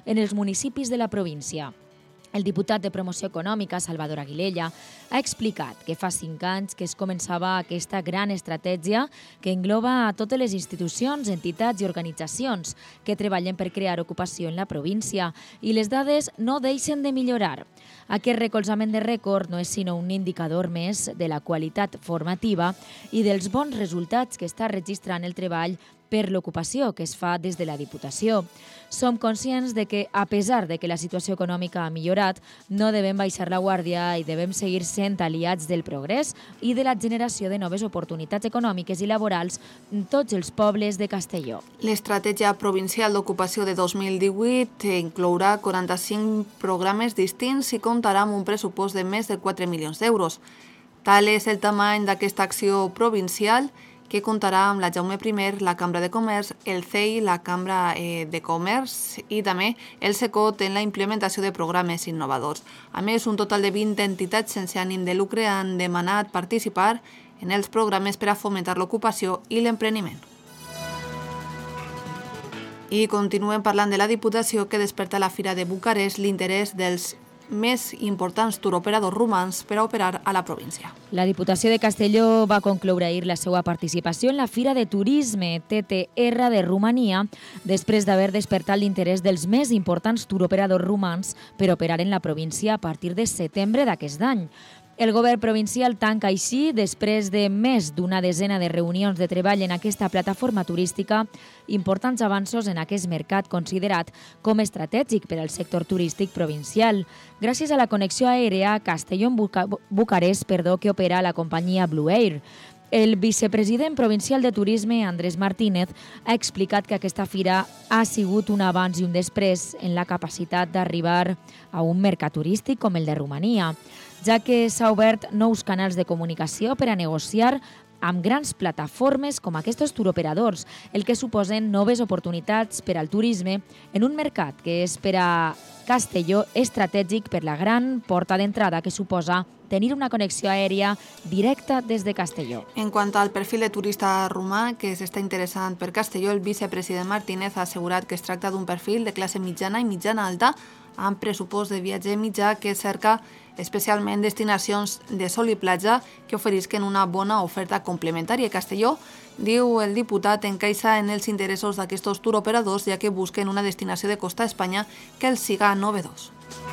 en els municipis de la província. El diputat de Promoció Econòmica, Salvador Aguilella, ha explicat que fa 5 anys que es començava aquesta gran estratègia que engloba a totes les institucions, entitats i organitzacions que treballen per crear ocupació en la província i les dades no deixen de millorar. Aquest recolzament de rècord no és sinó un indicador més de la qualitat formativa i dels bons resultats que està registrant el treball per l'ocupació que es fa des de la Diputació. Som conscients de que, a pesar de que la situació econòmica ha millorat, no devem baixar la guàrdia i devem seguir sent aliats del progrés i de la generació de noves oportunitats econòmiques i laborals en tots els pobles de Castelló. L'estratègia provincial d'ocupació de 2018 inclourà 45 programes distints i comptarà amb un pressupost de més de 4 milions d'euros. Tal és el tamany d'aquesta acció provincial que comptarà amb la Jaume I, la Cambra de Comerç, el CEI, la Cambra de Comerç i també el SECOT en la implementació de programes innovadors. A més, un total de 20 entitats sense ànim de lucre han demanat participar en els programes per a fomentar l'ocupació i l'empreniment. I continuem parlant de la Diputació que desperta a la Fira de Bucarest l'interès dels més importants turoperadors romans per a operar a la província. La Diputació de Castelló va concloure ahir la seva participació en la Fira de Turisme TTR de Romania després d'haver despertat l'interès dels més importants turoperadors romans per operar en la província a partir de setembre d'aquest any. El govern provincial tanca així, després de més d'una desena de reunions de treball en aquesta plataforma turística, importants avanços en aquest mercat considerat com estratègic per al sector turístic provincial, gràcies a la connexió aèria Castelló-Bucarest que opera la companyia Blue Air. El vicepresident provincial de Turisme, Andrés Martínez, ha explicat que aquesta fira ha sigut un abans i un després en la capacitat d'arribar a un mercat turístic com el de Romania, ja que s'ha obert nous canals de comunicació per a negociar amb grans plataformes com aquests turoperadors, el que suposen noves oportunitats per al turisme en un mercat que és per a Castelló estratègic per la gran porta d'entrada que suposa tenir una connexió aèria directa des de Castelló. En quant al perfil de turista romà que s'està interessant per Castelló, el vicepresident Martínez ha assegurat que es tracta d'un perfil de classe mitjana i mitjana alta amb pressupost de viatger mitjà que cerca especialment destinacions de sol i platja que oferisquen una bona oferta complementària. Castelló, diu el diputat, encaixa en els interessos d'aquests turoperadors ja que busquen una destinació de costa a Espanya que els siga novedós.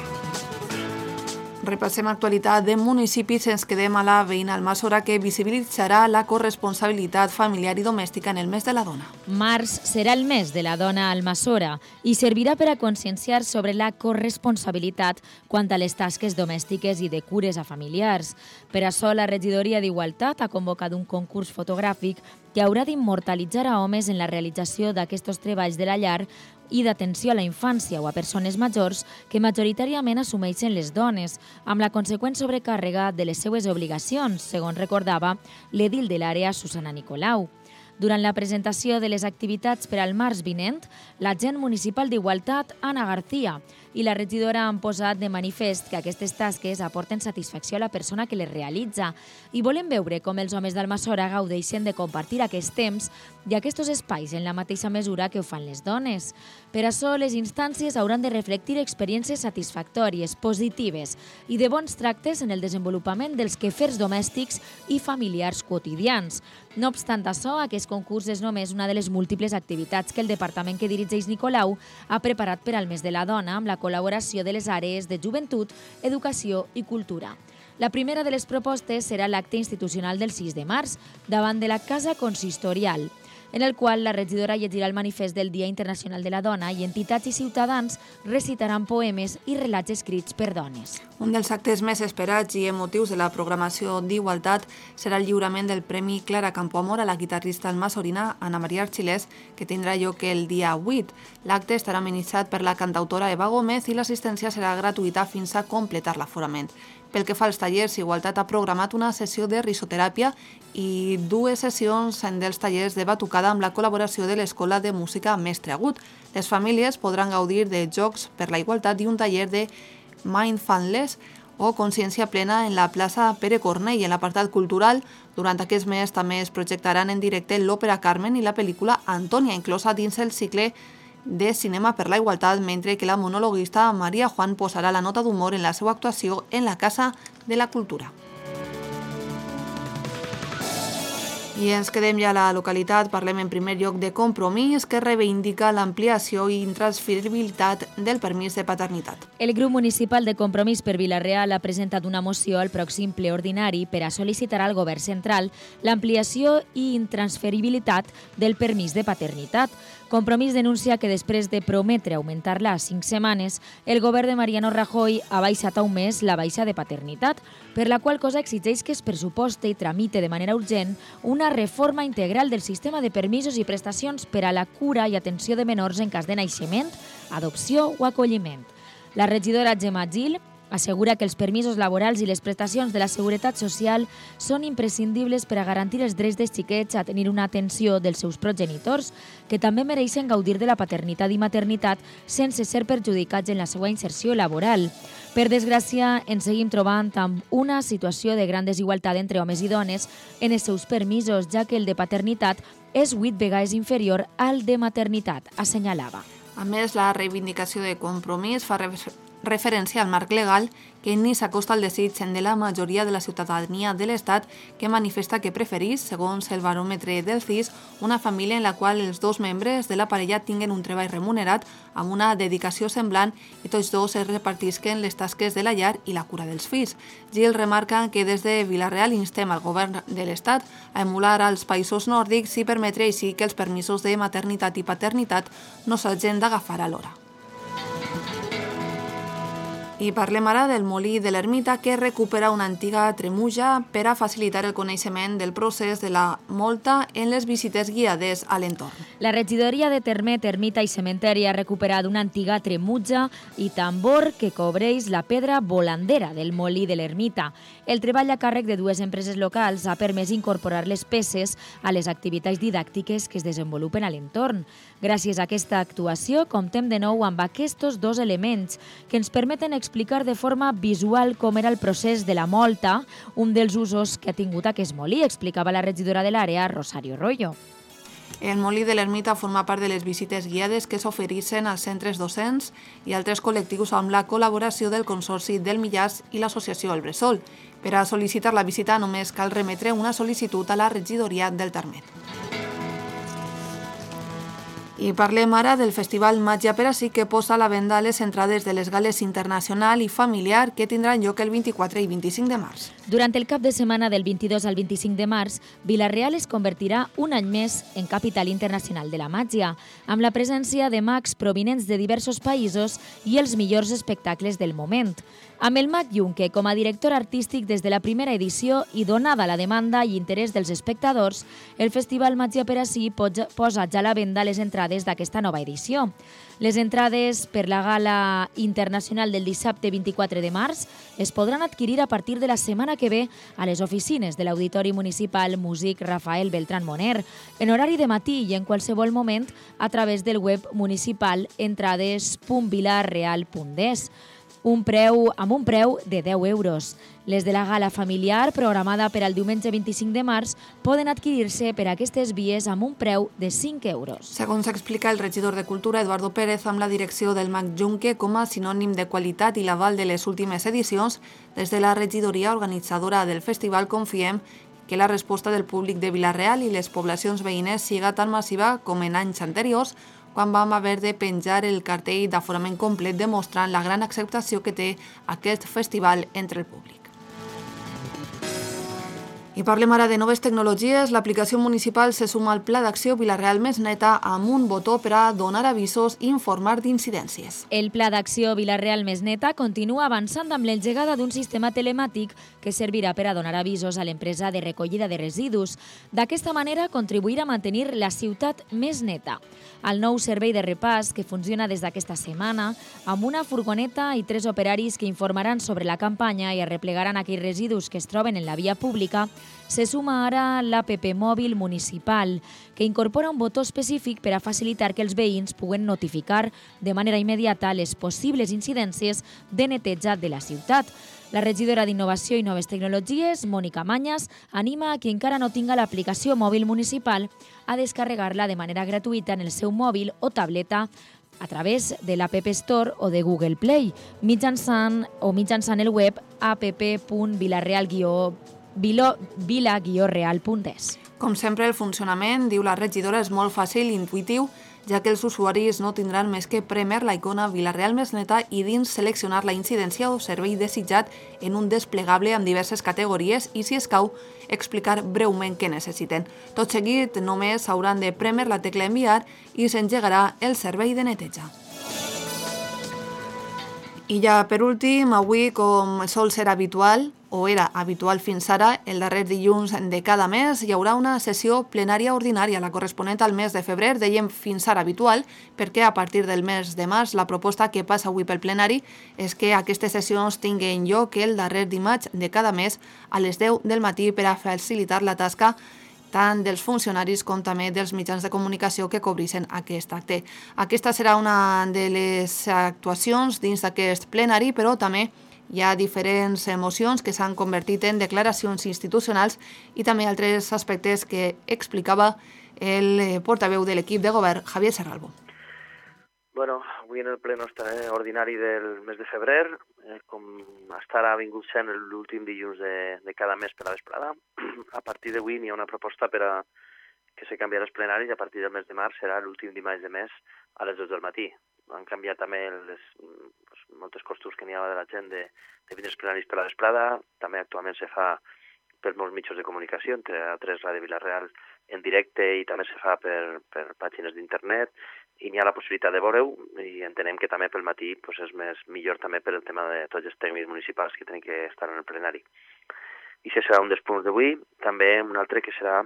Repassem actualitat de municipis, ens quedem a la veïna Almassora que visibilitzarà la corresponsabilitat familiar i domèstica en el mes de la dona. Març serà el mes de la dona a Almassora i servirà per a conscienciar sobre la corresponsabilitat quant a les tasques domèstiques i de cures a familiars. Per això, la regidoria d'Igualtat ha convocat un concurs fotogràfic que haurà d'immortalitzar a homes en la realització d'aquests treballs de la llar i d'atenció a la infància o a persones majors que majoritàriament assumeixen les dones, amb la conseqüent sobrecàrrega de les seues obligacions, segons recordava l'edil de l'àrea Susana Nicolau. Durant la presentació de les activitats per al març vinent, l'agent municipal d'Igualtat, Anna García, i la regidora han posat de manifest que aquestes tasques aporten satisfacció a la persona que les realitza i volen veure com els homes d'Almassora gaudeixen de compartir aquest temps i aquests espais en la mateixa mesura que ho fan les dones. Per això, les instàncies hauran de reflectir experiències satisfactòries, positives i de bons tractes en el desenvolupament dels quefers domèstics i familiars quotidians. No obstant això, aquest concurs és només una de les múltiples activitats que el departament que dirigeix Nicolau ha preparat per al mes de la dona amb la col·laboració de les àrees de joventut, educació i cultura. La primera de les propostes serà l'acte institucional del 6 de març, davant de la Casa Consistorial, en el qual la regidora llegirà el manifest del Dia Internacional de la Dona i entitats i ciutadans recitaran poemes i relats escrits per dones. Un dels actes més esperats i emotius de la programació d'Igualtat serà el lliurament del Premi Clara Campoamor a la guitarrista almassorina Ana Maria Archilés, que tindrà lloc el dia 8. L'acte estarà amenitzat per la cantautora Eva Gómez i l'assistència serà gratuïta fins a completar l'aforament. Pel que fa als tallers, Igualtat ha programat una sessió de risoteràpia i 2 sessions dels tallers de batucada amb la col·laboració de l'Escola de Música Mestre Agut. Les famílies podran gaudir de jocs per la igualtat i un taller de mindfulness o consciència plena en la plaça Pere Cornell. I en l'apartat cultural, durant aquest mes també es projectaran en directe l'òpera Carmen i la pel·lícula Antònia, inclosa dins el cicle de Cinema per la Igualtat, mentre que la monologuista Maria Juan posarà la nota d'humor en la seva actuació en la Casa de la Cultura. I ens quedem ja a la localitat, parlem en primer lloc de Compromís, que reivindica l'ampliació i intransferibilitat del permís de paternitat. El grup municipal de Compromís per Vila-real ha presentat una moció al pròxim ple ordinari per a sol·licitar al govern central l'ampliació i intransferibilitat del permís de paternitat. Compromís denuncia que després de prometre augmentar-la a 5 setmanes, el govern de Mariano Rajoy ha baixat a un mes la baixa de paternitat, per la qual cosa exigeix que es pressuposte i tramite de manera urgent una reforma integral del sistema de permisos i prestacions per a la cura i atenció de menors en cas de naixement, adopció o acolliment. La regidora Gemma Gil assegura que els permisos laborals i les prestacions de la Seguretat Social són imprescindibles per a garantir els drets dels xiquets a tenir una atenció dels seus progenitors, que també mereixen gaudir de la paternitat i maternitat sense ser perjudicats en la seva inserció laboral. Per desgràcia, ens seguim trobant amb una situació de gran desigualtat entre homes i dones en els seus permisos, ja que el de paternitat és 8 vegades inferior al de maternitat, assenyalava. A més, la reivindicació de Compromís fa referència al marc legal que ni s'acosta al desig de la majoria de la ciutadania de l'Estat, que manifesta que preferís, segons el baròmetre del CIS, una família en la qual els dos membres de la parella tinguen un treball remunerat amb una dedicació semblant i tots dos es repartisquen les tasques de la llar i la cura dels fills. Gil remarca que des de Vila-real instem al govern de l'Estat a emular als països nòrdics i permetre així que els permisos de maternitat i paternitat no s'hagin d'agafar alhora. I parlem ara del molí de l'Ermita, que recupera una antiga tremuja per a facilitar el coneixement del procés de la molta en les visites guiades a l'entorn. La regidoria de Termet, Ermita i Cementeri ha recuperat una antiga tremuja i tambor que cobreix la pedra volandera del molí de l'Ermita. El treball a càrrec de 2 empreses locals ha permès incorporar les peces a les activitats didàctiques que es desenvolupen a l'entorn. Gràcies a aquesta actuació, comptem de nou amb aquests 2 elements que ens permeten explicar de forma visual com era el procés de la molta, un dels usos que ha tingut aquest molí, explicava la regidora de l'àrea, Rosario Royo. El molí de l'Ermita forma part de les visites guiades que s'ofereixen als centres docents i altres col·lectius amb la col·laboració del Consorci del Millars i l'Associació El Bressol. Per a sol·licitar la visita només cal remetre una sol·licitud a la regidoria del Termet. I parlem ara del Festival Màgia per ací, que posa a la venda les entrades de les gales internacional i familiar que tindran lloc el 24 i 25 de març. Durant el cap de setmana del 22 al 25 de març, Vila-real es convertirà un any més en capital internacional de la màgia, amb la presència de mags provinents de diversos països i els millors espectacles del moment. Amb el mag Junque com a director artístic des de la primera edició i donada la demanda i interès dels espectadors, el Festival Màgia per ací posa ja a la venda les entrades d'aquesta nova edició. Les entrades per la gala internacional del dissabte 24 de març es podran adquirir a partir de la setmana que ve a les oficines de l'Auditori Municipal Músic Rafael Beltrán Moner, en horari de matí i en qualsevol moment a través del web municipal entrades.vilareal.es. amb un preu de 10 euros. Les de la gala familiar, programada per al diumenge 25 de març, poden adquirir-se per aquestes vies amb un preu de 5 euros. Segons explica el regidor de Cultura, Eduardo Pérez, amb la direcció del Mag Junque com a sinònim de qualitat i l'aval de les últimes edicions, des de la regidoria organitzadora del festival confiem que la resposta del públic de Vila-real i les poblacions veïnes siga tan massiva com en anys anteriors, quan vam haver de penjar el cartell d'aforament complet demostrant la gran acceptació que té aquest festival entre el públic. I parlem ara de noves tecnologies. L'aplicació municipal se suma al Pla d'Acció Vila-real Més Neta amb un botó per a donar avisos i informar d'incidències. El Pla d'Acció Vila-real Més Neta continua avançant amb l'engegada d'un sistema telemàtic que servirà per a donar avisos a l'empresa de recollida de residus. D'aquesta manera, contribuirà a mantenir la ciutat més neta. El nou servei de repàs, que funciona des d'aquesta setmana, amb una furgoneta i 3 operaris que informaran sobre la campanya i arreplegaran aquells residus que es troben en la via pública, Se suma ara l'APP mòbil municipal, que incorpora un botó específic per a facilitar que els veïns puguen notificar de manera immediata les possibles incidències de neteja de la ciutat. La regidora d'Innovació i Noves Tecnologies, Mònica Mañas, anima a qui encara no tinga l'aplicació mòbil municipal a descarregar-la de manera gratuïta en el seu mòbil o tableta a través de l'App Store o de Google Play, mitjançant el web app.vila-real.es. Com sempre, el funcionament, diu la regidora, és molt fàcil i intuïtiu, ja que els usuaris no tindran més que prémer la icona Vila-real més neta i dins seleccionar la incidència o servei desitjat en un desplegable amb diverses categories i, si escau, explicar breument què necessiten. Tot seguit, només hauran de prémer la tecla enviar i s'engegarà el servei de neteja. I ja per últim, avui, com sol ser habitual, o era habitual fins ara, el darrer dilluns de cada mes hi haurà una sessió plenària ordinària, la corresponent al mes de febrer, dèiem fins ara habitual, perquè a partir del mes de març la proposta que passa avui pel plenari és que aquestes sessions tinguin lloc el darrer dimarts de cada mes a les 10 del matí per a facilitar la tasca tant dels funcionaris com també dels mitjans de comunicació que cobreixen aquest acte. Aquesta serà una de les actuacions dins d'aquest plenari, però també hi ha diferents mocions que s'han convertit en declaracions institucionals i també altres aspectes que explicava el portaveu de l'equip de govern, Javier Serralbo. Bueno, avui en el ple nostre ordinari del mes de febrer, com hasta ara ha vingut sent l'últim dilluns de cada mes per a vesprada, a partir d'avui n'hi ha una proposta per a que se canviarà els plenaris i a partir del mes de març serà l'últim dimarts de mes a les 2 del matí. Han canviat també moltes costums que n'hi havia de la gent de vindre els plenaris per a vesprada. També actualment se fa per molts mitjans de comunicació, entre altres Ràdio Vila-real en directe i també se fa per pàgines d'internet i n'hi ha la possibilitat de veure-ho i entenem que també pel matí és millor també per el tema de tots els tècnics municipals que tenen que estar en el plenari. I això serà un dels punts d'avui. També un altre que serà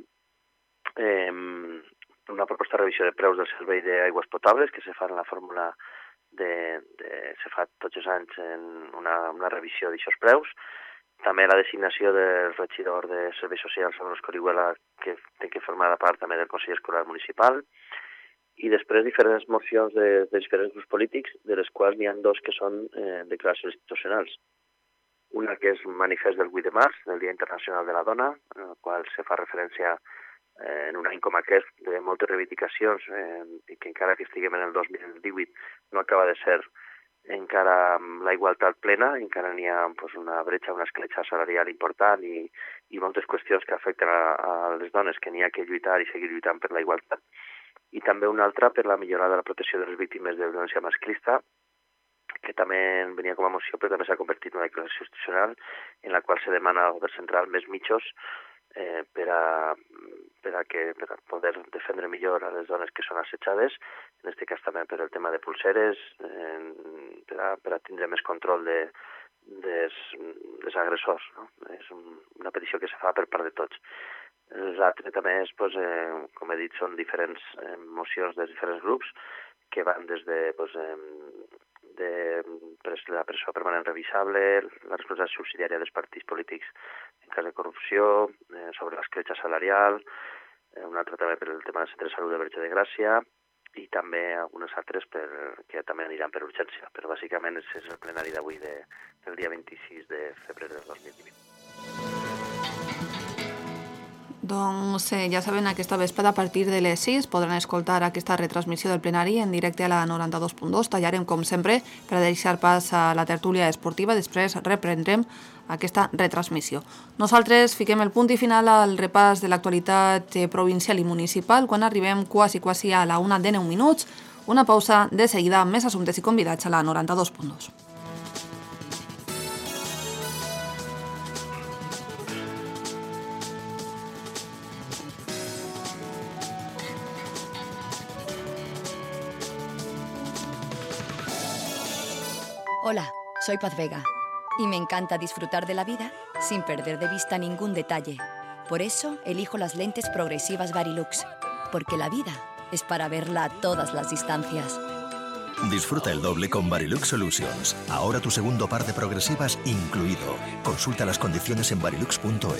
una proposta de revisió de preus del servei d'aigües potables que se fa en la fórmula se fa tots els anys en una revisió d'aixòs preus. També la designació del regidor de Serveis Socials, Salvador Escorihuela, que té que formar part també del Consell Escolar Municipal. I després diferents mocions de diferents grups polítics, de les quals n'hi ha 2 que són declaracions institucionals. Una que és un manifest del 8 de març, del Dia Internacional de la Dona, en el qual se fa referència en un any com aquest de moltes reivindicacions i que encara que estiguem en el 2018 no acaba de ser encara la igualtat plena, encara n'hi ha una bretxa, una escletxa salarial important i moltes qüestions que afecten a les dones que n'hi ha que lluitar i seguir lluitant per la igualtat. I també una altra per la millora de la protecció de les víctimes de violència masclista, que també venia com a moció, però també s'ha convertit en una declaració institucional en la qual se demana al govern central més mitjos per a poder defendre millor a les dones que són assetjades, en aquest cas també per el tema de pulseres, per a tindre més control dels agressors. No? És una petició que se fa per part de tots. L'altre també és, com he dit, són diferents mocions dels diferents grups que van des de la presó permanent revisable, la responsabilitat subsidiària dels partits polítics en cas de corrupció, sobre l'escletxa salarial, un altre també per el tema del centre de salut de Verge de Gràcia i també algunes altres que també aniran per urgència. Però bàsicament és el plenari d'avui del dia 26 de febrer del 2020. Doncs ja saben, aquesta vesprada a partir de les 6 podran escoltar aquesta retransmissió del plenari en directe a la 92.2. Tallarem, com sempre, per a deixar pas a la tertúlia esportiva. Després reprendrem aquesta retransmissió. Nosaltres fiquem el punt i final al repàs de l'actualitat provincial i municipal quan arribem quasi a la 1 de 9 minuts. Una pausa de seguida amb més assumptes i convidats a la 92.2. Hola, soy Paz Vega y me encanta disfrutar de la vida sin perder de vista ningún detalle. Por eso elijo las lentes progresivas Varilux, porque la vida es para verla a todas las distancias. Disfruta el doble con Varilux Solutions. Ahora tu segundo par de progresivas incluido. Consulta las condiciones en varilux.es.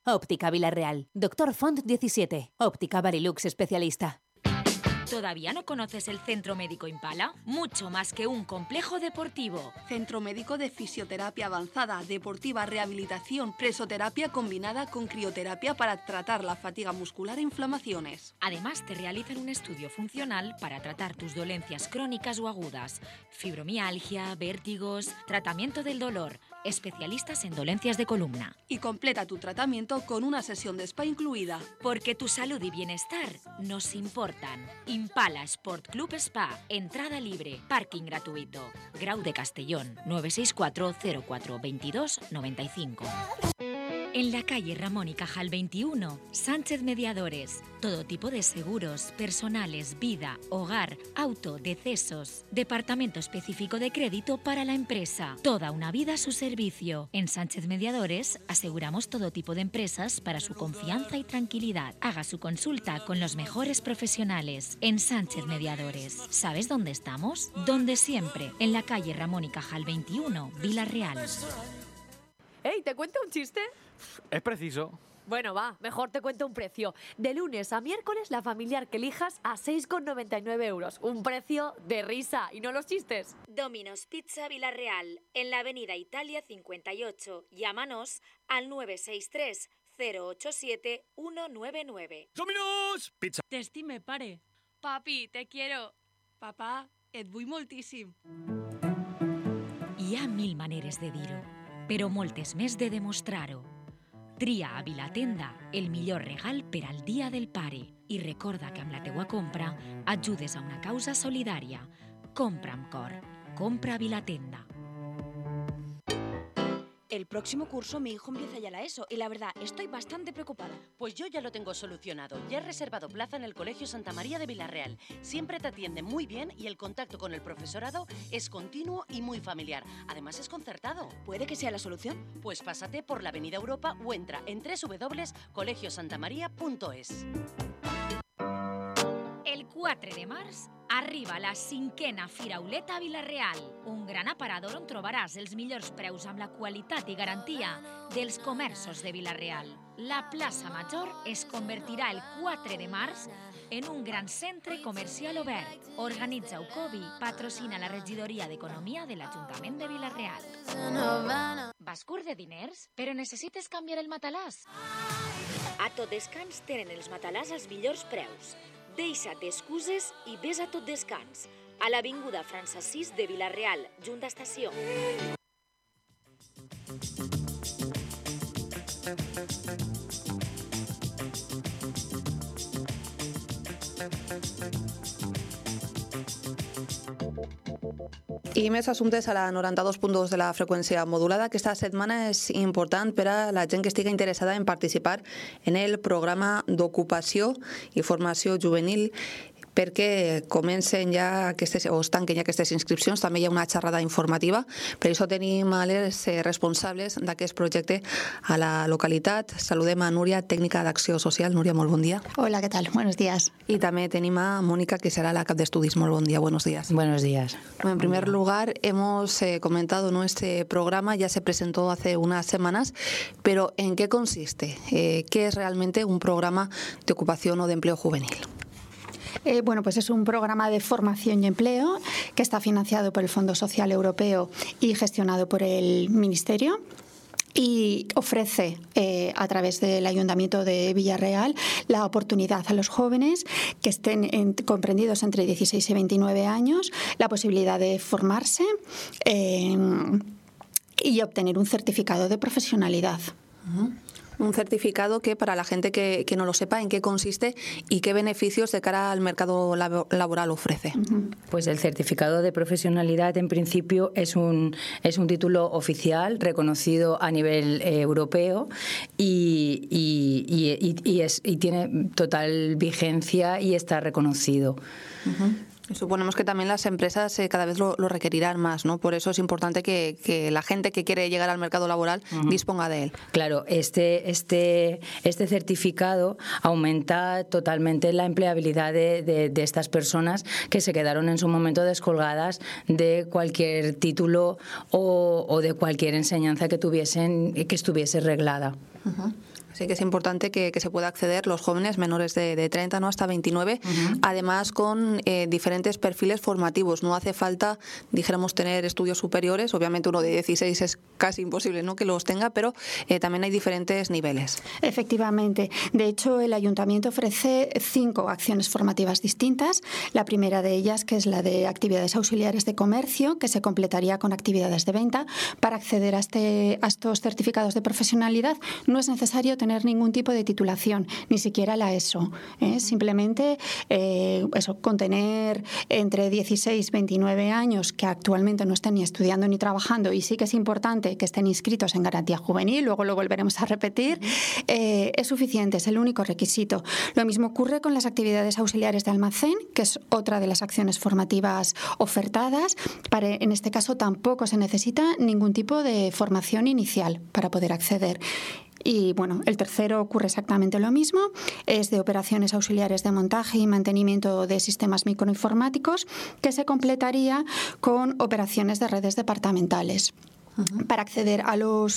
Óptica Villarreal. Doctor Font 17. Óptica Varilux especialista. ¿Todavía no conoces el Centro Médico Impala? Mucho más que un complejo deportivo. Centro médico de fisioterapia avanzada, deportiva, rehabilitación, presoterapia combinada con crioterapia para tratar la fatiga muscular e inflamaciones. Además, te realizan un estudio funcional para tratar tus dolencias crónicas o agudas, fibromialgia, vértigos, tratamiento del dolor, especialistas en dolencias de columna. Y completa tu tratamiento con una sesión de spa incluida. Porque tu salud y bienestar nos importan. Impala Sport Club Spa, entrada libre, parking gratuito. Grau de Castellón, 964 04 22 95. En la calle Ramón y Cajal 21, Sánchez Mediadores. Todo tipo de seguros, personales, vida, hogar, auto, decesos. Departamento específico de crédito para la empresa. Toda una vida a su servicio. En Sánchez Mediadores aseguramos todo tipo de empresas para su confianza y tranquilidad. Haga su consulta con los mejores profesionales. En Sánchez Mediadores. ¿Sabes dónde estamos? Donde siempre. En la calle Ramón y Cajal 21, Villarreal. Hey, ¿te cuento un chiste? Es preciso. Bueno, va, mejor te cuento un precio. De lunes a miércoles, la familiar que elijas a 6,99 euros. Un precio de risa, y no los chistes. Domino's Pizza Villarreal, en la avenida Italia 58. Llámanos al 963 087 199. ¡Domino's Pizza! T'estime, pare. Papi, te quiero. Papà, et vull moltíssim. Hi ha mil maneres de dir-ho, però moltes més de demostrar-ho. Tria a Vilatenda el millor regal per al Dia del Pare i recorda que amb la teua compra ajudes a una causa solidària. Compra amb cor. Compra a Vilatenda. El próximo curso mi hijo empieza ya la ESO y la verdad estoy bastante preocupada. Pues yo ya lo tengo solucionado. Ya he reservado plaza en el Colegio Santa María de Villarreal. Siempre te atienden muy bien y el contacto con el profesorado es continuo y muy familiar. Además es concertado. ¿Puede que sea la solución? Pues pásate por la Avenida Europa o entra en www.colegiosantamaria.es. El 4 de març arriba la 5a Firauleta a Vilareal, un gran aparador on trobaràs els millors preus amb la qualitat i garantia dels comerços de Vilareal. La plaça Major es convertirà el 4 de març en un gran centre comercial obert. Organitza Ucovi, patrocina la regidoria d'Economia de l'Ajuntament de Vilareal. Vas curt de diners, però necessites canviar el matalàs? A Tot Descans tenen els matalàs als millors preus. Deixa't d'excuses i ves a Tot Descans, a l'avinguda França 6 de Vilareal, Junta Estació. I més assumptes a la 92.2 de la freqüència modulada. Aquesta setmana és important per a la gent que estigui interessada en participar en el programa d'ocupació i formació juvenil, perquè comencen ja aquestes, o es tanquen ja aquestes inscripcions. També hi ha una xerrada informativa. Per això tenim a les responsables d'aquest projecte a la localitat. Saludem a Núria, tècnica d'acció social. Núria, molt bon dia. Hola, ¿qué tal? Buenos días. Y también tenemos a Mónica, que será la cap de estudios. Muy buen día, buenos días. Buenos días. Bueno, en primer lugar, hemos comentado nuestro programa, ya se presentó hace unas semanas, pero ¿en qué consiste? ¿Qué es realmente un programa de ocupación o de empleo juvenil? Bueno, pues es un programa de formación y empleo que está financiado por el Fondo Social Europeo y gestionado por el Ministerio. Y ofrece a través del Ayuntamiento de Villarreal la oportunidad a los jóvenes que estén comprendidos entre 16 y 29 años la posibilidad de formarse y obtener un certificado de profesionalidad. Un certificado que, para la gente que no lo sepa, en qué consiste y qué beneficios de cara al mercado laboral ofrece. Pues el certificado de profesionalidad, en principio, es un título oficial reconocido a nivel europeo y tiene total vigencia y está reconocido. Suponemos que también las empresas cada vez lo requerirán más, ¿no? Por eso es importante que la gente que quiere llegar al mercado laboral disponga de él. Claro, este certificado aumenta totalmente la empleabilidad de estas personas que se quedaron en su momento descolgadas de cualquier título o de cualquier enseñanza que tuviesen, que estuviese reglada. Así que es importante que se pueda acceder los jóvenes menores de 30, ¿no?, hasta 29, además con diferentes perfiles formativos. No hace falta, dijéramos, tener estudios superiores. Obviamente uno de 16 es casi imposible, ¿no?, que los tenga, pero también hay diferentes niveles. Efectivamente. De hecho, el Ayuntamiento ofrece 5 acciones formativas distintas. La primera de ellas, que es la de actividades auxiliares de comercio, que se completaría con actividades de venta. Para acceder a estos certificados de profesionalidad no es necesario tener ningún tipo de titulación, ni siquiera la ESO. Simplemente con tener entre 16 y 29 años, que actualmente no estén ni estudiando ni trabajando, y sí que es importante que estén inscritos en Garantía Juvenil, luego lo volveremos a repetir, es suficiente, es el único requisito. Lo mismo ocurre con las actividades auxiliares de almacén, que es otra de las acciones formativas ofertadas. En este caso tampoco se necesita ningún tipo de formación inicial para poder acceder. Y bueno, el tercero ocurre exactamente lo mismo, es de operaciones auxiliares de montaje y mantenimiento de sistemas microinformáticos, que se completaría con operaciones de redes departamentales. Para acceder a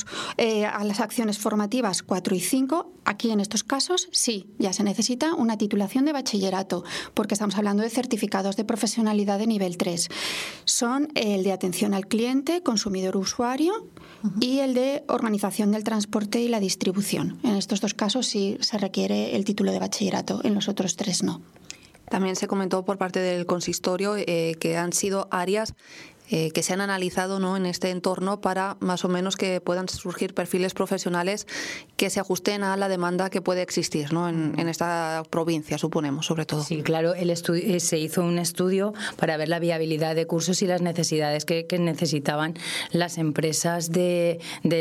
las acciones formativas 4 y 5, aquí en estos casos sí, ya se necesita una titulación de bachillerato, porque estamos hablando de certificados de profesionalidad de nivel 3. Son el de atención al cliente, consumidor, usuario, y el de organización del transporte y la distribución. En estos 2 casos sí se requiere el título de bachillerato, en los otros 3 no. También se comentó por parte del consistorio que han sido áreas que se han analizado, ¿no?, en este entorno para más o menos que puedan surgir perfiles profesionales que se ajusten a la demanda que puede existir, ¿no?, en esta provincia, suponemos, sobre todo. Sí, claro, se hizo un estudio para ver la viabilidad de cursos y las necesidades que necesitaban las empresas del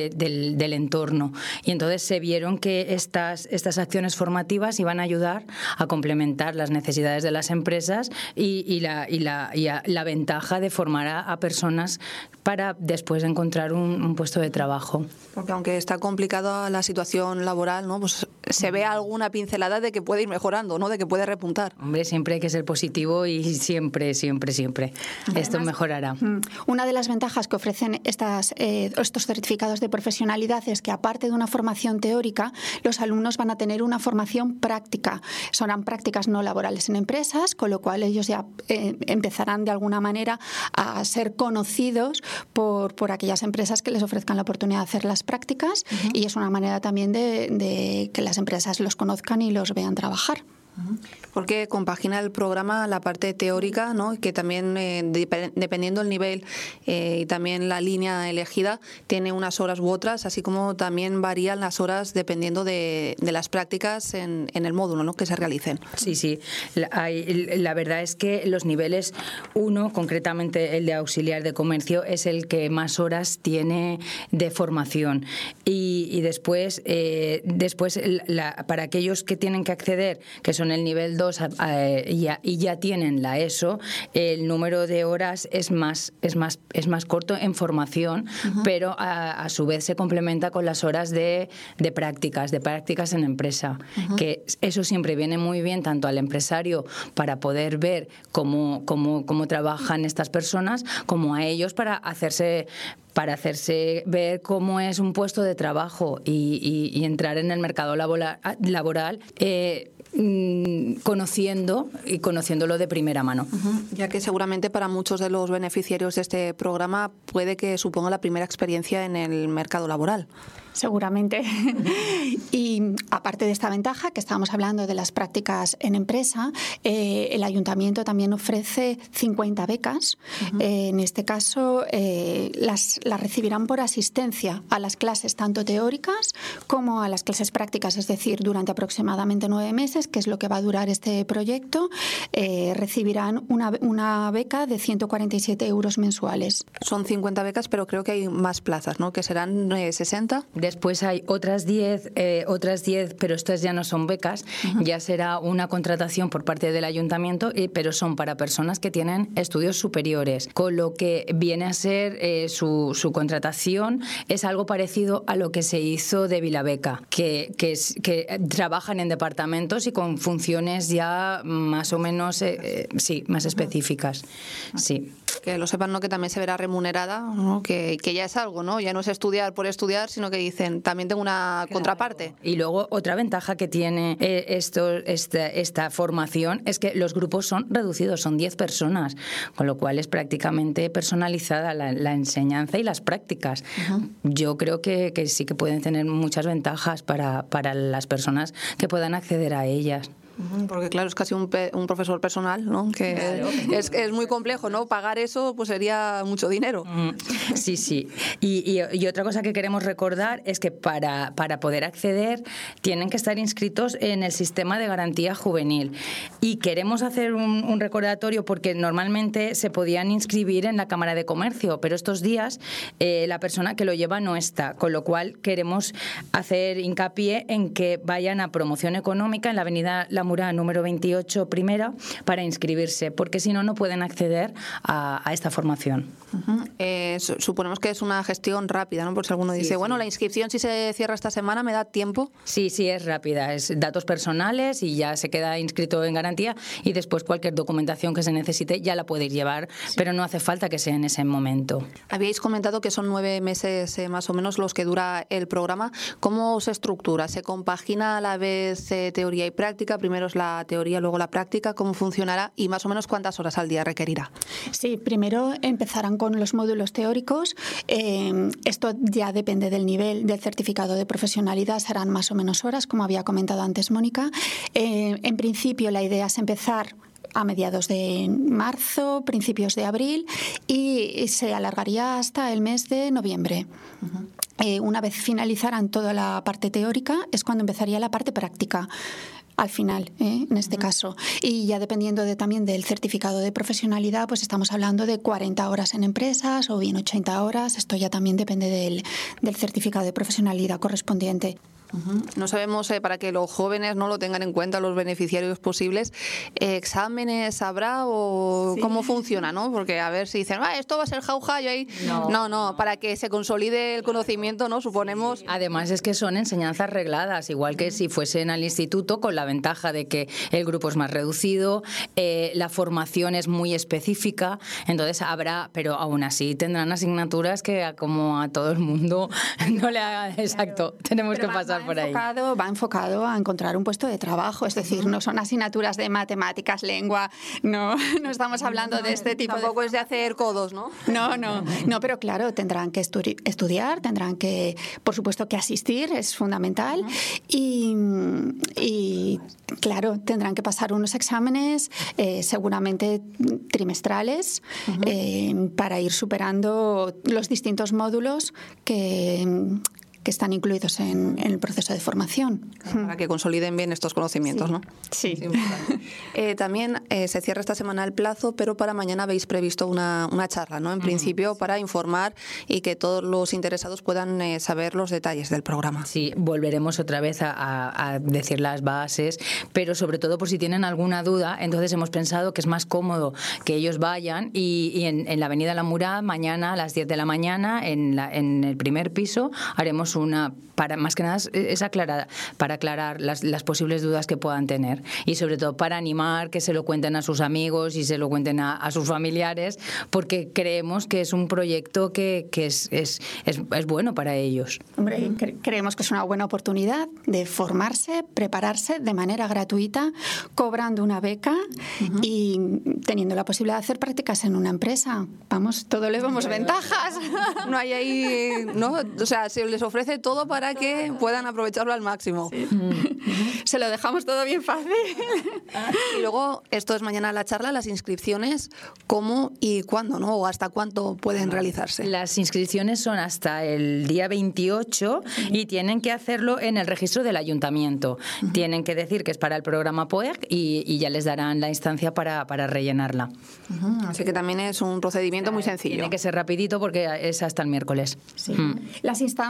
entorno. Y entonces se vieron que estas acciones formativas iban a ayudar a complementar las necesidades de las empresas y la ventaja de formar a personas para después encontrar un puesto de trabajo. Porque aunque está complicada la situación laboral, ¿no?, pues se ve alguna pincelada de que puede ir mejorando, ¿no?, de que puede repuntar. Hombre, siempre hay que ser positivo y siempre esto mejorará. Una de las ventajas que ofrecen estos certificados de profesionalidad es que, aparte de una formación teórica, los alumnos van a tener una formación práctica. Serán prácticas no laborales en empresas, con lo cual ellos ya empezarán de alguna manera a ser conocidos por aquellas empresas que les ofrezcan la oportunidad de hacer las prácticas, y es una manera también de que las empresas los conozcan y los vean trabajar. Porque compagina el programa la parte teórica, ¿no?, que también dependiendo del nivel y también la línea elegida tiene unas horas u otras, así como también varían las horas dependiendo de las prácticas en el módulo, ¿no?, que se realicen. Sí. La verdad es que los niveles 1, concretamente el de auxiliar de comercio, es el que más horas tiene de formación. Y después para aquellos que tienen que acceder, que son el nivel 2 y ya tienen la ESO, el número de horas es más corto en formación, pero a su vez se complementa con las horas de prácticas en empresa, que eso siempre viene muy bien tanto al empresario para poder ver cómo trabajan estas personas, como a ellos para hacerse ver cómo es un puesto de trabajo y entrar en el mercado laboral conociéndolo de primera mano. Ya que seguramente para muchos de los beneficiarios de este programa puede que suponga la primera experiencia en el mercado laboral. Seguramente. Y aparte de esta ventaja, que estábamos hablando de las prácticas en empresa, el Ayuntamiento también ofrece 50 becas. En este caso, las recibirán por asistencia a las clases tanto teóricas como a las clases prácticas, es decir, durante aproximadamente 9 meses, que es lo que va a durar este proyecto, recibirán una beca de 147 euros mensuales. Son 50 becas, pero creo que hay más plazas, ¿no?, que serán 60. Después hay otras 10, pero estas ya no son becas, ya será una contratación por parte del ayuntamiento, pero son para personas que tienen estudios superiores, con lo que viene a ser su contratación es algo parecido a lo que se hizo de Vilabeca, que trabajan en departamentos y con funciones ya más o menos más específicas. Sí. Que lo sepan, ¿no? Que también se verá remunerada, ¿no? Que ya es algo, ¿no? Ya no es estudiar por estudiar, sino que dicen, también tengo una contraparte. Y luego otra ventaja que tiene esta formación es que los grupos son reducidos, son 10 personas, con lo cual es prácticamente personalizada la enseñanza y las prácticas. Yo creo que sí que pueden tener muchas ventajas para las personas que puedan acceder a ellas. Porque claro, es casi un profesor personal, ¿no? Que claro. es muy complejo, ¿no? Pagar eso pues sería mucho dinero. Sí, sí. Y otra cosa que queremos recordar es que para poder acceder tienen que estar inscritos en el sistema de garantía juvenil. Y queremos hacer un recordatorio porque normalmente se podían inscribir en la Cámara de Comercio, pero estos días la persona que lo lleva no está, con lo cual queremos hacer hincapié en que vayan a Promoción Económica en la avenida La Murá número 28 primera para inscribirse, porque si no, no pueden acceder a esta formación. Suponemos que es una gestión rápida, ¿no? Por si alguno dice, bueno, la inscripción si se cierra esta semana, ¿me da tiempo? Sí, es rápida, es datos personales y ya se queda inscrito en garantía y después cualquier documentación que se necesite ya la podéis llevar, pero no hace falta que sea en ese momento. Habíais comentado que son 9 meses más o menos los que dura el programa. ¿Cómo se estructura? ¿Se compagina a la vez teoría y práctica? Primero es la teoría, luego la práctica. ¿Cómo funcionará y más o menos cuántas horas al día requerirá? Sí, primero empezarán con los módulos teóricos. Esto ya depende del nivel del certificado de profesionalidad, serán más o menos horas, como había comentado antes Mónica. En principio la idea es empezar a mediados de marzo, principios de abril y se alargaría hasta el mes de noviembre. Una vez finalizaran toda la parte teórica es cuando empezaría la parte práctica. Al final, en este caso. Y ya dependiendo también del certificado de profesionalidad, pues estamos hablando de 40 horas en empresas o bien 80 horas. Esto ya también depende del certificado de profesionalidad correspondiente. No sabemos, para que los jóvenes no lo tengan en cuenta, los beneficiarios posibles, ¿exámenes habrá o cómo funciona, ¿no? Porque a ver si dicen, esto va a ser jauja, yo ahí... No, para que se consolide el conocimiento, ¿no? Suponemos... Sí. Además es que son enseñanzas regladas, igual que si fuesen al instituto, con la ventaja de que el grupo es más reducido, la formación es muy específica, entonces habrá, pero aún así tendrán asignaturas que como a todo el mundo no le haga... Exacto, tenemos que pasar por ahí. Va enfocado a encontrar un puesto de trabajo, es decir, no son asignaturas de matemáticas, lengua, no estamos hablando de este tipo. Tampoco es de hacer codos, ¿no? No, pero claro, tendrán que estudiar, tendrán que, por supuesto, que asistir, es fundamental, y claro, tendrán que pasar unos exámenes seguramente trimestrales para ir superando los distintos módulos que están incluidos en el proceso de formación. Para que consoliden bien estos conocimientos, ¿no? Sí. También se cierra esta semana el plazo, pero para mañana habéis previsto una charla, ¿no? En principio, para informar y que todos los interesados puedan saber los detalles del programa. Sí, volveremos otra vez a decir las bases, pero sobre todo por si tienen alguna duda, entonces hemos pensado que es más cómodo que ellos vayan y en la avenida La Murá, mañana a las 10 de la mañana, en el primer piso, haremos más que nada es para aclarar las posibles dudas que puedan tener y sobre todo para animar que se lo cuenten a sus amigos y se lo cuenten a sus familiares, porque creemos que es un proyecto que es bueno para ellos. Hombre, creemos que es una buena oportunidad de formarse, prepararse de manera gratuita, cobrando una beca y teniendo la posibilidad de hacer prácticas en una empresa. Vamos, todo le vemos ventajas. No hay ahí, ¿no? O sea, se les ofrece todo para que puedan aprovecharlo al máximo. Sí. Se lo dejamos todo bien fácil. Y luego, esto es mañana la charla, las inscripciones, ¿cómo y cuándo, no? ¿O hasta cuánto pueden realizarse? Las inscripciones son hasta el día 28 y tienen que hacerlo en el registro del ayuntamiento. Tienen que decir que es para el programa POEG y ya les darán la instancia para rellenarla. Así que también es un procedimiento muy sencillo. Tiene que ser rapidito porque es hasta el miércoles. Sí. Las instancias son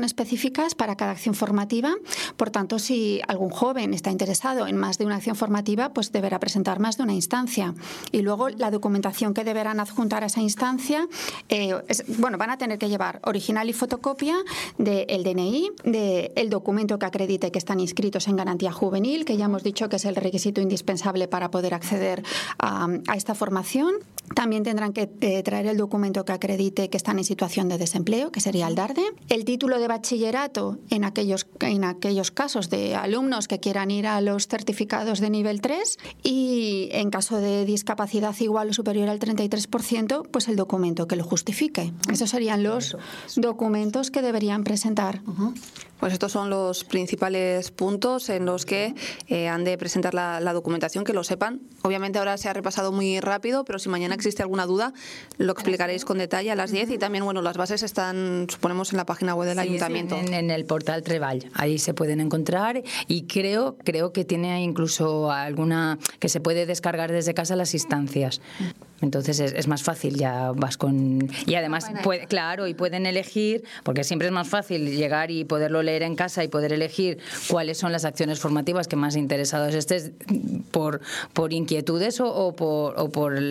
específicas para cada acción formativa. Por tanto, si algún joven está interesado en más de una acción formativa, pues deberá presentar más de una instancia. Y luego la documentación que deberán adjuntar a esa instancia, van a tener que llevar original y fotocopia del DNI, del documento que acredite que están inscritos en Garantía Juvenil, que ya hemos dicho que es el requisito indispensable para poder acceder a esta formación. También tendrán que traer el documento que acredite que están en situación de desempleo, que sería el DARDE. El título de bachillerato en aquellos casos de alumnos que quieran ir a los certificados de nivel 3, y en caso de discapacidad igual o superior al 33%, pues el documento que lo justifique. Esos serían los documentos que deberían presentar. Pues estos son los principales puntos en los que han de presentar la documentación, que lo sepan. Obviamente ahora se ha repasado muy rápido, pero si mañana existe alguna duda, lo explicaréis con detalle a las 10. Y también, las bases están, suponemos, en la página web del Ayuntamiento. En el portal Treball, ahí se pueden encontrar, y creo que tiene incluso alguna que se puede descargar desde casa las instancias. Entonces es más fácil, ya vas con... Y además, y pueden elegir, porque siempre es más fácil llegar y poderlo leer en casa y poder elegir cuáles son las acciones formativas que más interesados estés por inquietudes o por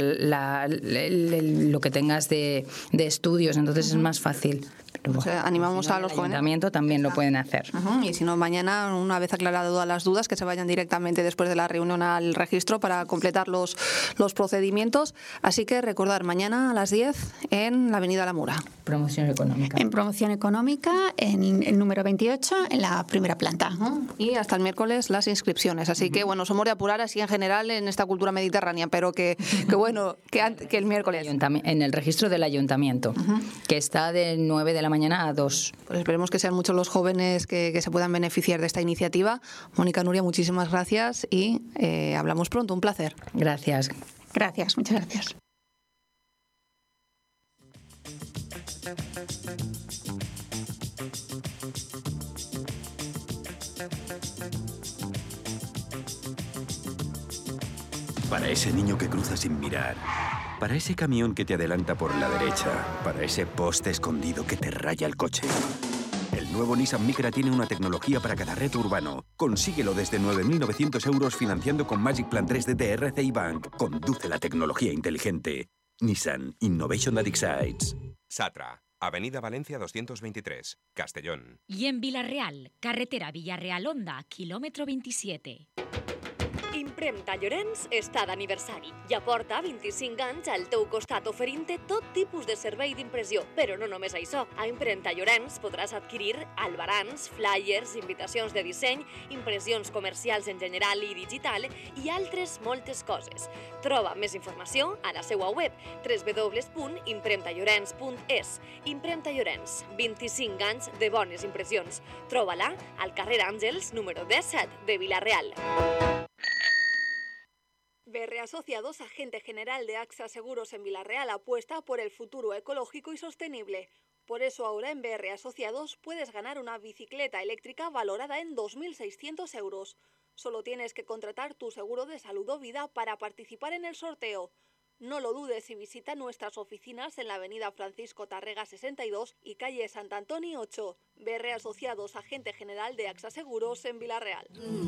lo que tengas de estudios. Entonces es más fácil. O sea, animamos a los jóvenes. El ayuntamiento también lo pueden hacer. Y si no, mañana, una vez aclarado todas las dudas, que se vayan directamente después de la reunión al registro para completar los procedimientos. Así que recordar, mañana a las 10 en la Avenida La Mura. Promoción económica. En promoción económica, en el número 28, en la primera planta. Y hasta el miércoles las inscripciones. Así que, somos de apurar así en general en esta cultura mediterránea, pero que el miércoles. En el registro del ayuntamiento, que está de 9 de la mañana a 2. Pues esperemos que sean muchos los jóvenes que se puedan beneficiar de esta iniciativa. Mónica, Nuria, muchísimas gracias y hablamos pronto. Un placer. Gracias. Gracias, muchas gracias. Para ese niño que cruza sin mirar, para ese camión que te adelanta por la derecha, para ese poste escondido que te raya el coche. El nuevo Nissan Micra tiene una tecnología para cada reto urbano. Consíguelo desde 9.900 euros financiando con Magic Plan 3 de RCI Bank. Conduce la tecnología inteligente. Nissan Innovation that excites. Satra, Avenida Valencia 223, Castellón. I en Vila-real, carretera Villarreal-Onda, quilòmetre 27. Impremta Llorenç està d'aniversari i aporta 25 anys al teu costat oferint-te tot tipus de servei d'impressió. Però no només això. A Impremta Llorenç podràs adquirir albarans, flyers, invitacions de disseny, impressions comercials en general i digital i altres moltes coses. Troba més informació a la seva web www.impremtallorens.es. Impremta Llorenç, 25 anys de bones impressions. Troba-la al carrer Àngels, número 17 de Vila-real. BR Asociados, agente general de AXA Seguros en Vila-real, apuesta por el futuro ecológico y sostenible. Por eso ahora en BR Asociados puedes ganar una bicicleta eléctrica valorada en 2.600 euros. Solo tienes que contratar tu seguro de salud o vida para participar en el sorteo. No lo dudes y visita nuestras oficinas en la avenida Francisco Tarrega 62 y calle Sant Antoni 8. BR Asociados, agente general de AXA Seguros en Vila-real.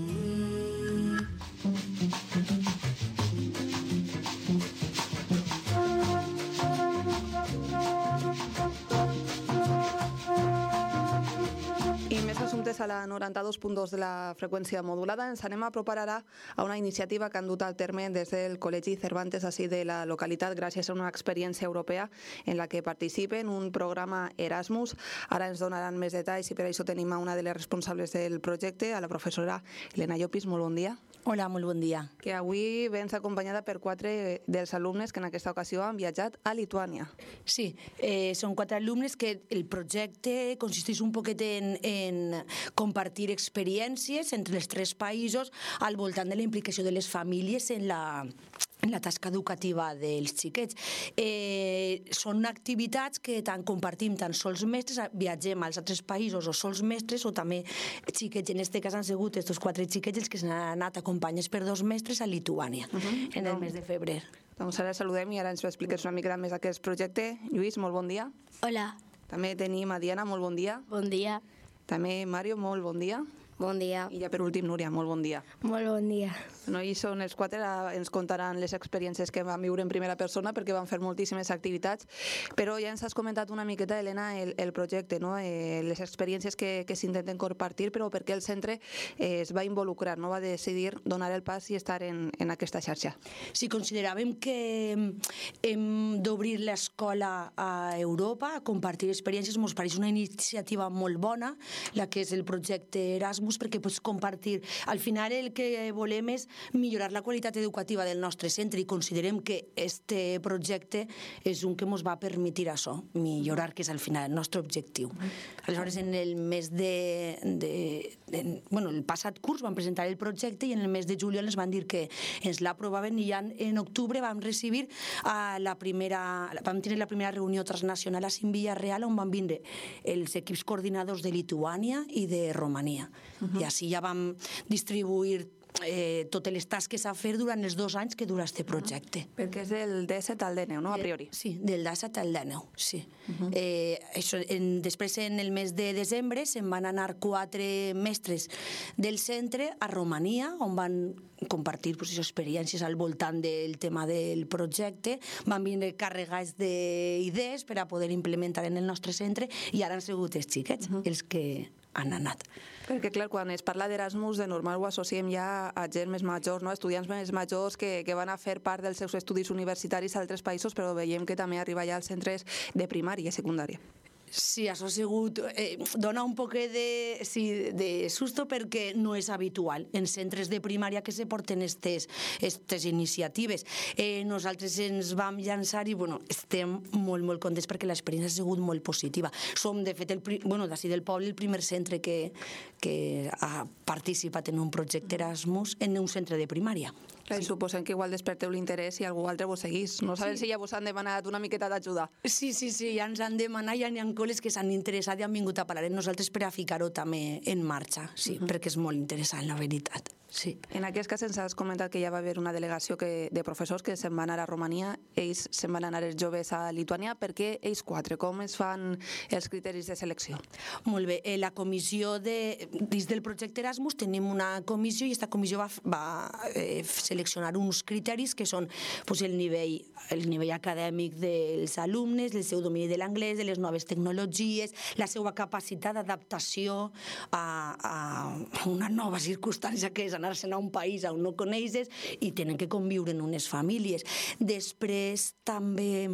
A la 92.2 de la freqüència modulada ens anem a apropar ara a una iniciativa que han dut al terme des del Col·legi Cervantes així de la localitat gràcies a una experiència europea en la que participen un programa Erasmus. Ara ens donaran més detalls i per això tenim a una de les responsables del projecte, a la professora Helena Llopis. Molt bon dia. Hola, molt bon dia. Que avui vens acompanyada per 4 dels alumnes que en aquesta ocasió han viatjat a Lituània. Sí, són 4 alumnes que el projecte consisteix un poquet en compartir experiències entre els 3 països al voltant de la implicació de les famílies en la tasca educativa dels xiquets. Són activitats que compartim tant sols mestres, viatgem als altres països o sols mestres o també xiquets. En aquest cas han sigut aquests 4 xiquets els que s'han anat acompanyats per 2 mestres a Lituània en el mes de febrer. Doncs ara saludem i ara ens expliques una mica més aquest projecte. Lluís, molt bon dia. Hola. També tenim a Diana, molt bon dia. Bon dia. També Mario, molt bon dia. Bon dia. I ja per últim, Núria, molt bon dia. Molt bon dia. I són els quatre, ens contaran les experiències que van viure en primera persona perquè van fer moltíssimes activitats, però ja ens has comentat una miqueta, Helena, el projecte, no? Les experiències que s'intenten compartir, però perquè el centre es va involucrar, no? Va decidir donar el pas i estar en aquesta xarxa. Sí, consideràvem que hem d'obrir l'escola a Europa, a compartir experiències, ens pareix una iniciativa molt bona, la que és el projecte Erasmus, perquè pots compartir. Al final el que volem és millorar la qualitat educativa del nostre centre i considerem que este projecte és un que ens va permetre això, millorar, que és al final el nostre objectiu. Aleshores, en el mes el passat curs vam presentar el projecte i en el mes de juliol ens van dir que ens l'aprovaven i ja en octubre vam tenir la primera reunió transnacional a Villarreal on van vindre els equips coordinadors de Lituània i de Romania. I així ja vam distribuir totes les tasques a fer durant els 2 anys que dura este projecte. Perquè és del 17 al 19, no? A priori. Sí, del 17 al 19, sí. Després, en el mes de desembre, se'n van anar 4 mestres del centre a Romania, on van compartir experiències al voltant del tema del projecte, van vindre carregats d'idees per a poder implementar en el nostre centre i ara han sigut els xiquets els que han anat. Perquè, clar, quan es parla d'Erasmus, de normal ho associem ja a gent més majors, no? Estudiants més majors que van a fer part dels seus estudis universitaris a altres països, però veiem que també arriba ja als centres de primària i secundària. Sí, això ha sigut... dona un poc de susto perquè no és habitual en centres de primària que se porten aquestes iniciatives. Nosaltres ens vam llançar i estem molt, molt contents perquè l'experiència ha sigut molt positiva. Som, de fet, d'ací del poble, el primer centre que ha participat en un projecte Erasmus en un centre de primària. I suposem que igual desperteu l'interès i algú altre vos seguís. No sabem si ja vos han demanat una miqueta d'ajuda. Sí, ja ens han demanat, ja n'hi ha col·les que s'han interessat i han vingut a parlar amb nosaltres per a ficar-ho també en marxa, sí, perquè és molt interessant, la veritat. Sí. En aquest cas ens has comentat que ja va haver una delegació de professors que se'n van anar a Romania, ells se'n van anar els joves a Lituània. Per què ells 4? Com es fan els criteris de selecció? Molt bé, la comissió dins del projecte Erasmus tenim una comissió i aquesta comissió va seleccionar uns criteris que són el nivell acadèmic dels alumnes, el seu domini de l'anglès, de les noves tecnologies, la seva capacitat d'adaptació a una nova circumstància que és anar-se'n a un país on no coneixes i tenen que conviure en unes famílies. Després també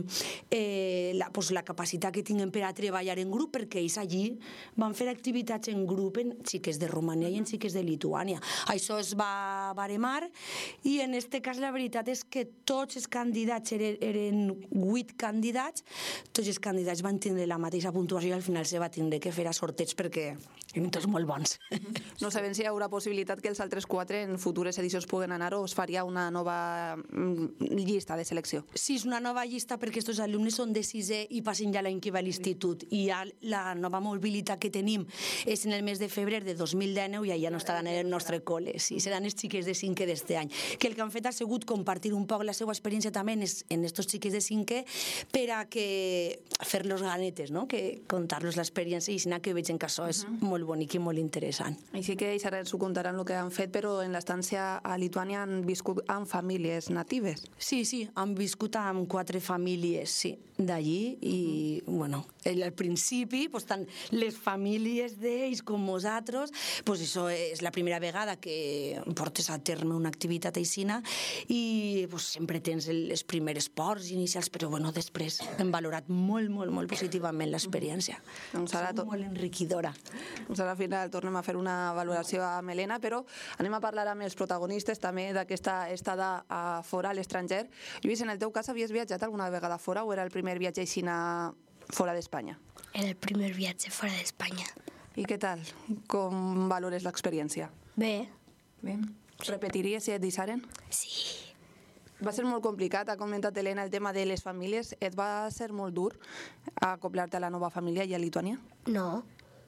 la capacitat que tinguem per a treballar en grup, perquè ells allí van fer activitats en grup en xiques de Romania i en xiques de Lituània. Això es va baremar i en aquest cas la veritat és que tots els candidats eren 8 candidats, tots els candidats van tindre la mateixa puntuació i al final se va tindre que fer a sorteig perquè eren tots molt bons. No sabem si hi haurà possibilitat que els altres 4 en futures edicions puguen anar o es faria una nova llista de selecció? Sí, és una nova llista perquè aquests alumnes són de 6è i passen ja l'any que va a l'institut i ja la nova mobilitat que tenim és en el mes de febrer de 2019 i ja no estaran en el nostre col·le, sí, seran els xiques de 5è d'este any, que el que han fet ha sigut compartir un poc la seva experiència també en estos xiques de 5è per a que fer-los ganetes, no? Que contar-los l'experiència i que vegin que això és molt bonic i molt interessant. Així que ells ara ens ho contaran el que han fet, però en l'estància a Lituània han viscut amb famílies natives. Sí, han viscut amb 4 famílies, sí, d'allí i, al principi, tant les famílies d'ells com nosaltres, això és la primera vegada que portes a terme una activitat aixina i sempre tens els primers ports inicials, però després hem valorat molt, molt, molt positivament l'experiència. És molt enriquidora. Al final tornem a fer una valoració amb Helena, però anem a parlar amb els protagonistes també d'aquesta estada fora a l'estranger. Lluís, en el teu cas havies viatjat alguna vegada fora o era el primer viatge aixina fora d'Espanya? Era el primer viatge fora d'Espanya. I què tal? Com valores l'experiència? Bé. Repetiries si et deixaren? Sí. Va ser molt complicat, ha comentat Helena el tema de les famílies. Et va ser molt dur acoplar-te a la nova família i a Lituània? No.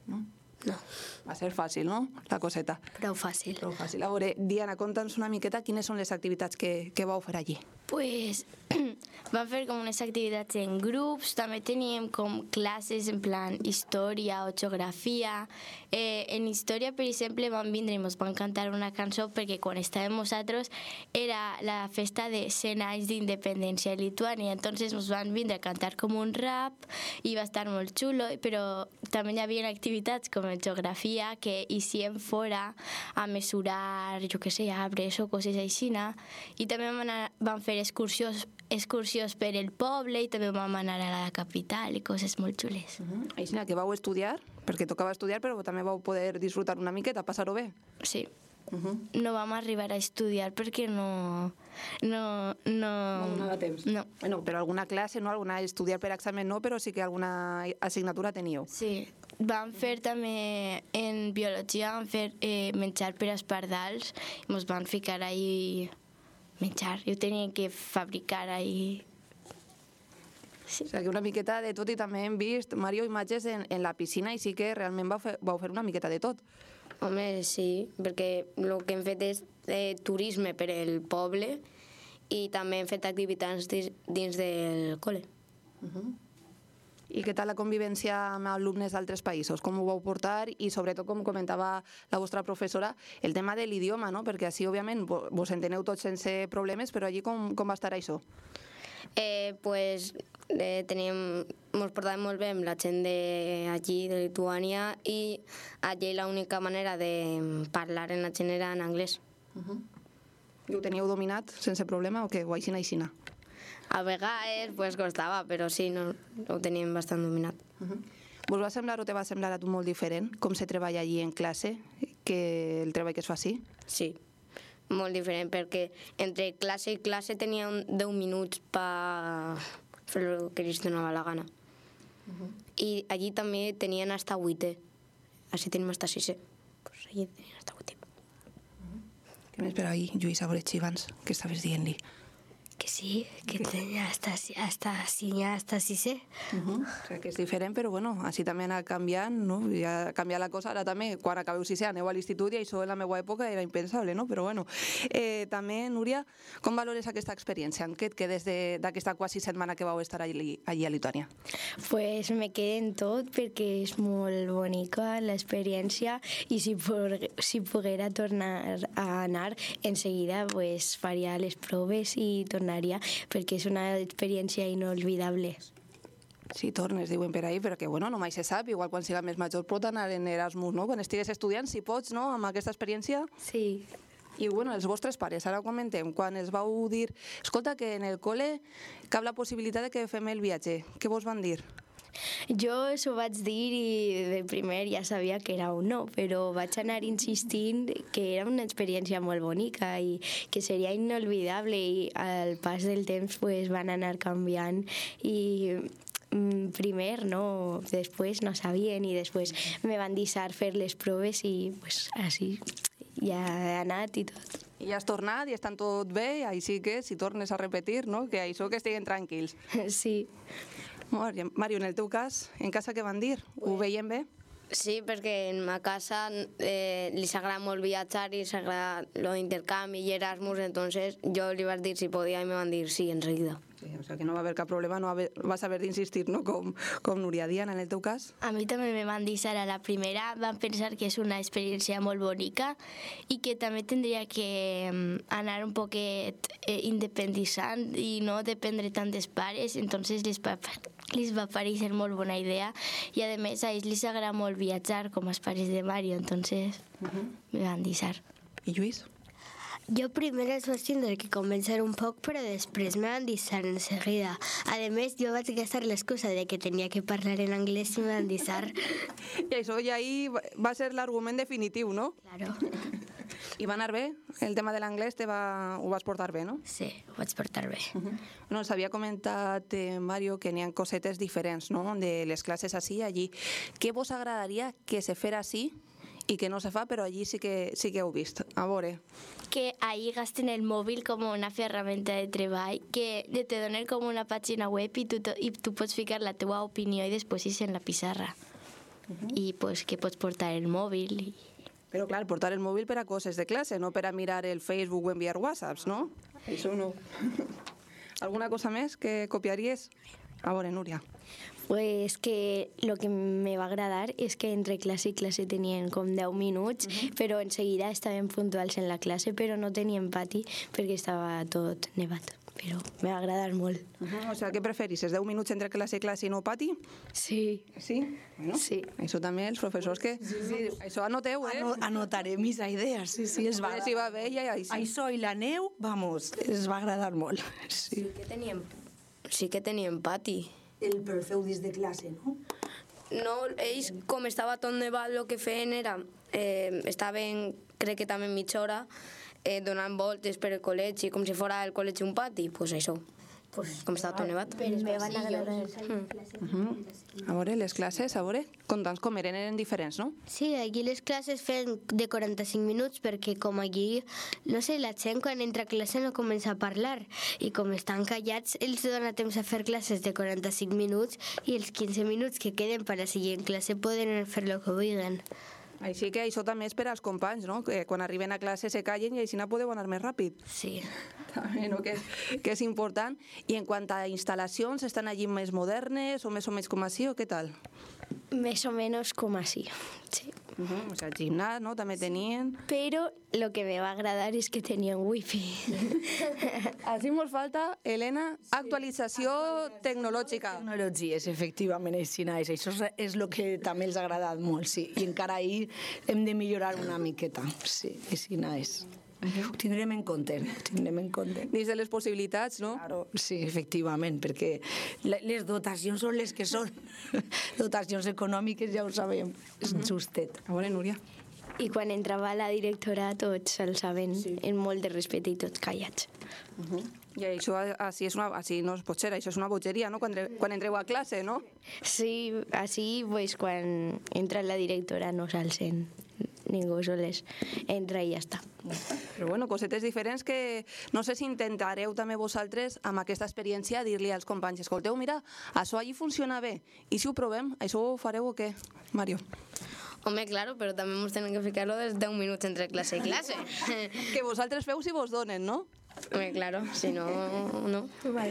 Va ser fàcil, no? La coseta. Prou fàcil. A veure, Diana, conta'ns una miqueta quines són les activitats que vau fer allí. Pues vam fer com unes activitats en grups, també teníem com classes en plan història o geografia. En història, per exemple, van vindre i ens van cantar una cançó perquè quan estàvem nosaltres era la festa de 100 anys d'independència de Lituània, entonces ens van vindre a cantar com un rap i va estar molt xulo, però també hi havia activitats com en geografia que hiciem fora a mesurar, jo què sé, arbres o coses així, i també van fer excursions per el poble i també vam anar a la capital i coses molt xules. Així que vau estudiar, perquè tocava estudiar, però també vau poder disfrutar una miqueta, passar-ho bé. Sí. No vam arribar a estudiar perquè no donava temps. No. Bueno, però alguna classe, no? Alguna estudiar per examen no, però sí que alguna assignatura teníeu. Sí. Vam fer també en biologia, vam fer menjar per espardals i ens van ficar ahí menjar. Jo tenia que fabricar ahí. Sí. O sigui, que una miqueta de tot, i també hem vist, Mario, imatges en la piscina, i sí que realment vau fer una miqueta de tot. Home, sí, perquè el que hem fet és turisme per el poble i també hem fet activitats dins del col·le. I què tal la convivència amb alumnes d'altres països? Com ho vau portar? I sobretot, com comentava la vostra professora, el tema de l'idioma, no? Perquè així, òbviament, vos enteneu tots sense problemes, però allí com va estar això? Pues ens portàvem molt bé amb la gent d'allí, de Lituània, i allí l'única manera de parlar en la gent era en anglès. I ho teníeu dominat sense problema o què? O aixina? A vegades pues, costava, però sí, no, ho teníem bastant dominat. Vos va semblar o te va semblar a tu molt diferent com se treballa allí en classe que el treball que es fa així? Sí, molt diferent, perquè entre classe i classe teníem 10 minuts per fer el que ells donava la gana. I allí també tenien hasta 8è, així tenim hasta 6è. Pues allí tenien hasta 8è. Què més per ahí, Lluís, a veure, abans, què estaves dient-li? Que sí, que tenia hasta 6è. O sigui, que és diferent, però bueno, així també ha anat canviant, no? Ja ha canviat la cosa, ara també, quan acabeu 6è aneu a l'institut i això en la meva època era impensable, no? Però bueno, també, Núria, com valores aquesta experiència? En què et quedes d'aquesta quasi setmana que vau estar allí a Lituània? Pues me quedé en tot perquè és molt bonica l'experiència i si poguera tornar a anar enseguida pues faria les proves i tornaria perquè és una experiència inolvidable. Sí, tornes, diuen per ahí, però que bueno, no mai se sap, igual quan siga més major pot anar en Erasmus, no? Quan estigues estudiant, si pots, no?, amb aquesta experiència. Sí. I bueno, els vostres pares, ara comentem, quan els vau dir, escolta, que en el col·le cap la possibilitat de que fem el viatge, què vos van dir? Jo s'ho vaig dir i de primer ja sabia que era un no, però vaig anar insistint que era una experiència molt bonica i que seria inolvidable, i al pas del temps pues, van anar canviant i primer no, després no sabien i després me van deixar fer les proves i pues, així ja he anat i tot. I ja has tornat i estan tot bé, així que si tornes a repetir, no? Que això que estiguen tranquils. Sí. Mario, en el teu cas, en casa què van dir? Ho veiem bé? Sí, perquè en ma casa li s'agrada molt viatjar i s'agrada l'intercanvi i Erasmus, entonces jo li vaig dir si podia i me van dir sí, enseguida. Sí, o sigui que no va haver cap problema, no vas haver d'insistir, no? Com Núria. Diana, en el teu cas? A mi també me van dir a la primera, van pensar que és una experiència molt bonica i que també tindria que anar un poquet independitzant i no dependre tant dels pares, entonces les va parecer molt bona idea i a més a ells les agrada molt viatjar com els pares de Mario, entonces me van deixar. I Lluís? Jo primer els vaig tindre que convencer un poc, però després me van deixar enseguida. A més, jo vaig gastar l'excusa de que tenia que parlar en anglès i me van deixar. I això ja ahí va ser l'argument definitiu, no? Claro. I va anar bé? El tema de l'anglès ho vas portar bé, no? Sí, ho vaig portar bé. No, ens havia comentat, Mario, que n'hi ha cosetes diferents, no?, de les classes així i allí. Què vos agradaria que se fera així i que no se fa, però allí sí que heu vist? A veure. Que ahí gasten el mòbil com una ferramenta de treball, que te donen com una pàgina web i tu pots ficar la teva opinió i després és en la pissarra. I pues que pots portar el mòbil. Però clar, portar el mòbil per a coses de classe, no per a mirar el Facebook o enviar whatsapps, no? Això no. Alguna cosa més que copiaries? A veure, Núria. Pues que lo que me va agradar és que entre classe i classe tenien com 10 minuts, però enseguida estaven puntuals en la classe, però no tenien pati perquè estava tot nevat. Però me va agradar molt. O sigui, què preferis? Els 10 minuts entre classe i classe i no pati? Sí. Sí? Bueno, sí. Això també, els professors que... Sí. Això anoteu, Anotaré mis idees, sí, es va... Si va bé, ja hi Això i la neu, vamos, es va agradar molt. Sí que teníem pati. Però feu dins de classe, no? No, ells, com estava tot nevat, el que feien era... estaven, crec que també mitja hora, donant voltes per el col·legi, com si fos el col·legi un pati, doncs això. Com estava tot nevat. A veure, les classes, conta'ns com eren diferents, no? Sí, aquí les classes feien de 45 minuts perquè com aquí, no sé, la gent quan entra a classe no comença a parlar i com estan callats, els dona temps a fer classes de 45 minuts i els 15 minuts que queden per a la següent classe poden fer el que vulguin. Així que això també és per als companys, no? Que quan arriben a classe se callen i així no podeu anar més ràpid. Sí. També, no? Que és important. I en quant a instal·lacions, estan allí més modernes o més com així o què tal? Més o menys com així, sí. O sigui, gimnàs, no? També tenien... Però lo que me va agradar és que tenien wifi. Així mos falta, Helena, actualització tecnològica. Tecnologies, efectivament, així és. Això és el que també els ha agradat molt, sí. I encara ahir hem de millorar una miqueta, sí, així és. Ho tindrem en compte. Dins de les possibilitats, no? Claro, sí, efectivament, perquè les dotacions són les que són. Dotacions econòmiques ja ho sabem, és justet. A veure, Núria. I quan entrava la directora tots el saben, en molt de respecte i tots callats. I això així no es pot ser, això és una bogeria, no? Quan entreu a classe, no? Sí, així pues, quan entra la directora no s'alcen ningú soles, entra i ja està. Però bueno, cosetes diferents que no sé si intentareu també vosaltres amb aquesta experiència dir-li als companys, escolteu, mira, això allí funciona bé, i si ho provem, això ho fareu o què, Mario? Home, claro, però també ens tenen que ficar-lo dels 10 minuts entre classe i classe. Que vosaltres feu si vos donen, no? Home, claro, si no, no.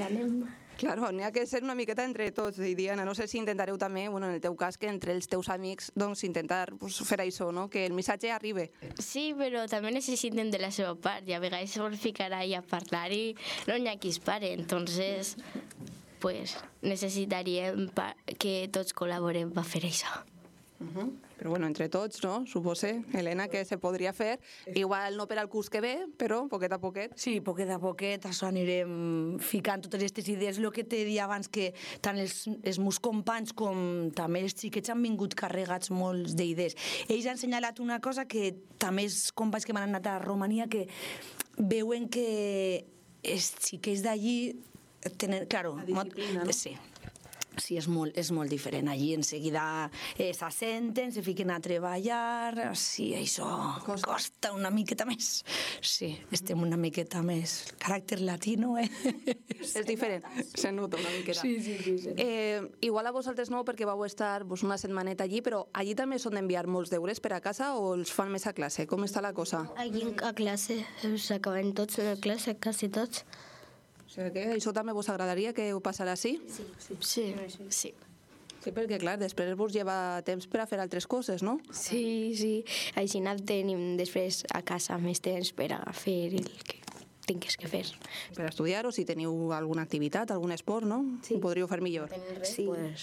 Claro, n'hi ha que ser una miqueta entre tots. I Diana, no sé si intentareu també, bueno, en el teu cas, que entre els teus amics, doncs, intentar fer això, no? Que el missatge arribi. Sí, però també necessiten de la seva part, i a vegades vol ficar ahí a parlar i no n'hi ha qui es pare, entonces, pues, necessitaríem que tots col·laborem per fer això. Però bueno, entre tots, no? Supose, Helena, que se podria fer, igual no per al curs que ve, però poquet a poquet. Sí, poquet a poquet, això anirem ficant totes aquestes idees. El que t'he dit abans, que tant els meus companys com també els xiquets han vingut carregats molts d'idees. Ells han assenyalat una cosa que també els companys que m'han anat a Romania, que veuen que els xiquets d'allí tenen, claro, la disciplina, no? Sí. Sí, és molt diferent. Allí en seguida s'assenten, se fiquen a treballar, sí, això costa una miqueta més. Sí, estem una miqueta més. Caràcter latino, És diferent, se nota una miqueta. Sí. Igual a vosaltres no, perquè vau estar una setmaneta allí, però allí també són d'enviar molts deures per a casa o els fan més a classe? Com està la cosa? Allí a classe, s'acaben tots a classe, quasi tots. O sigui que això també vos agradaria que ho passarà així? Sí. Sí, perquè clar, després vos lleva temps per a fer altres coses, no? Sí. Així tenim després a casa més temps per a fer el que tingues que fer. Per a estudiar o si teniu alguna activitat, algun esport, no? Sí. Ho podríeu fer millor. Sí.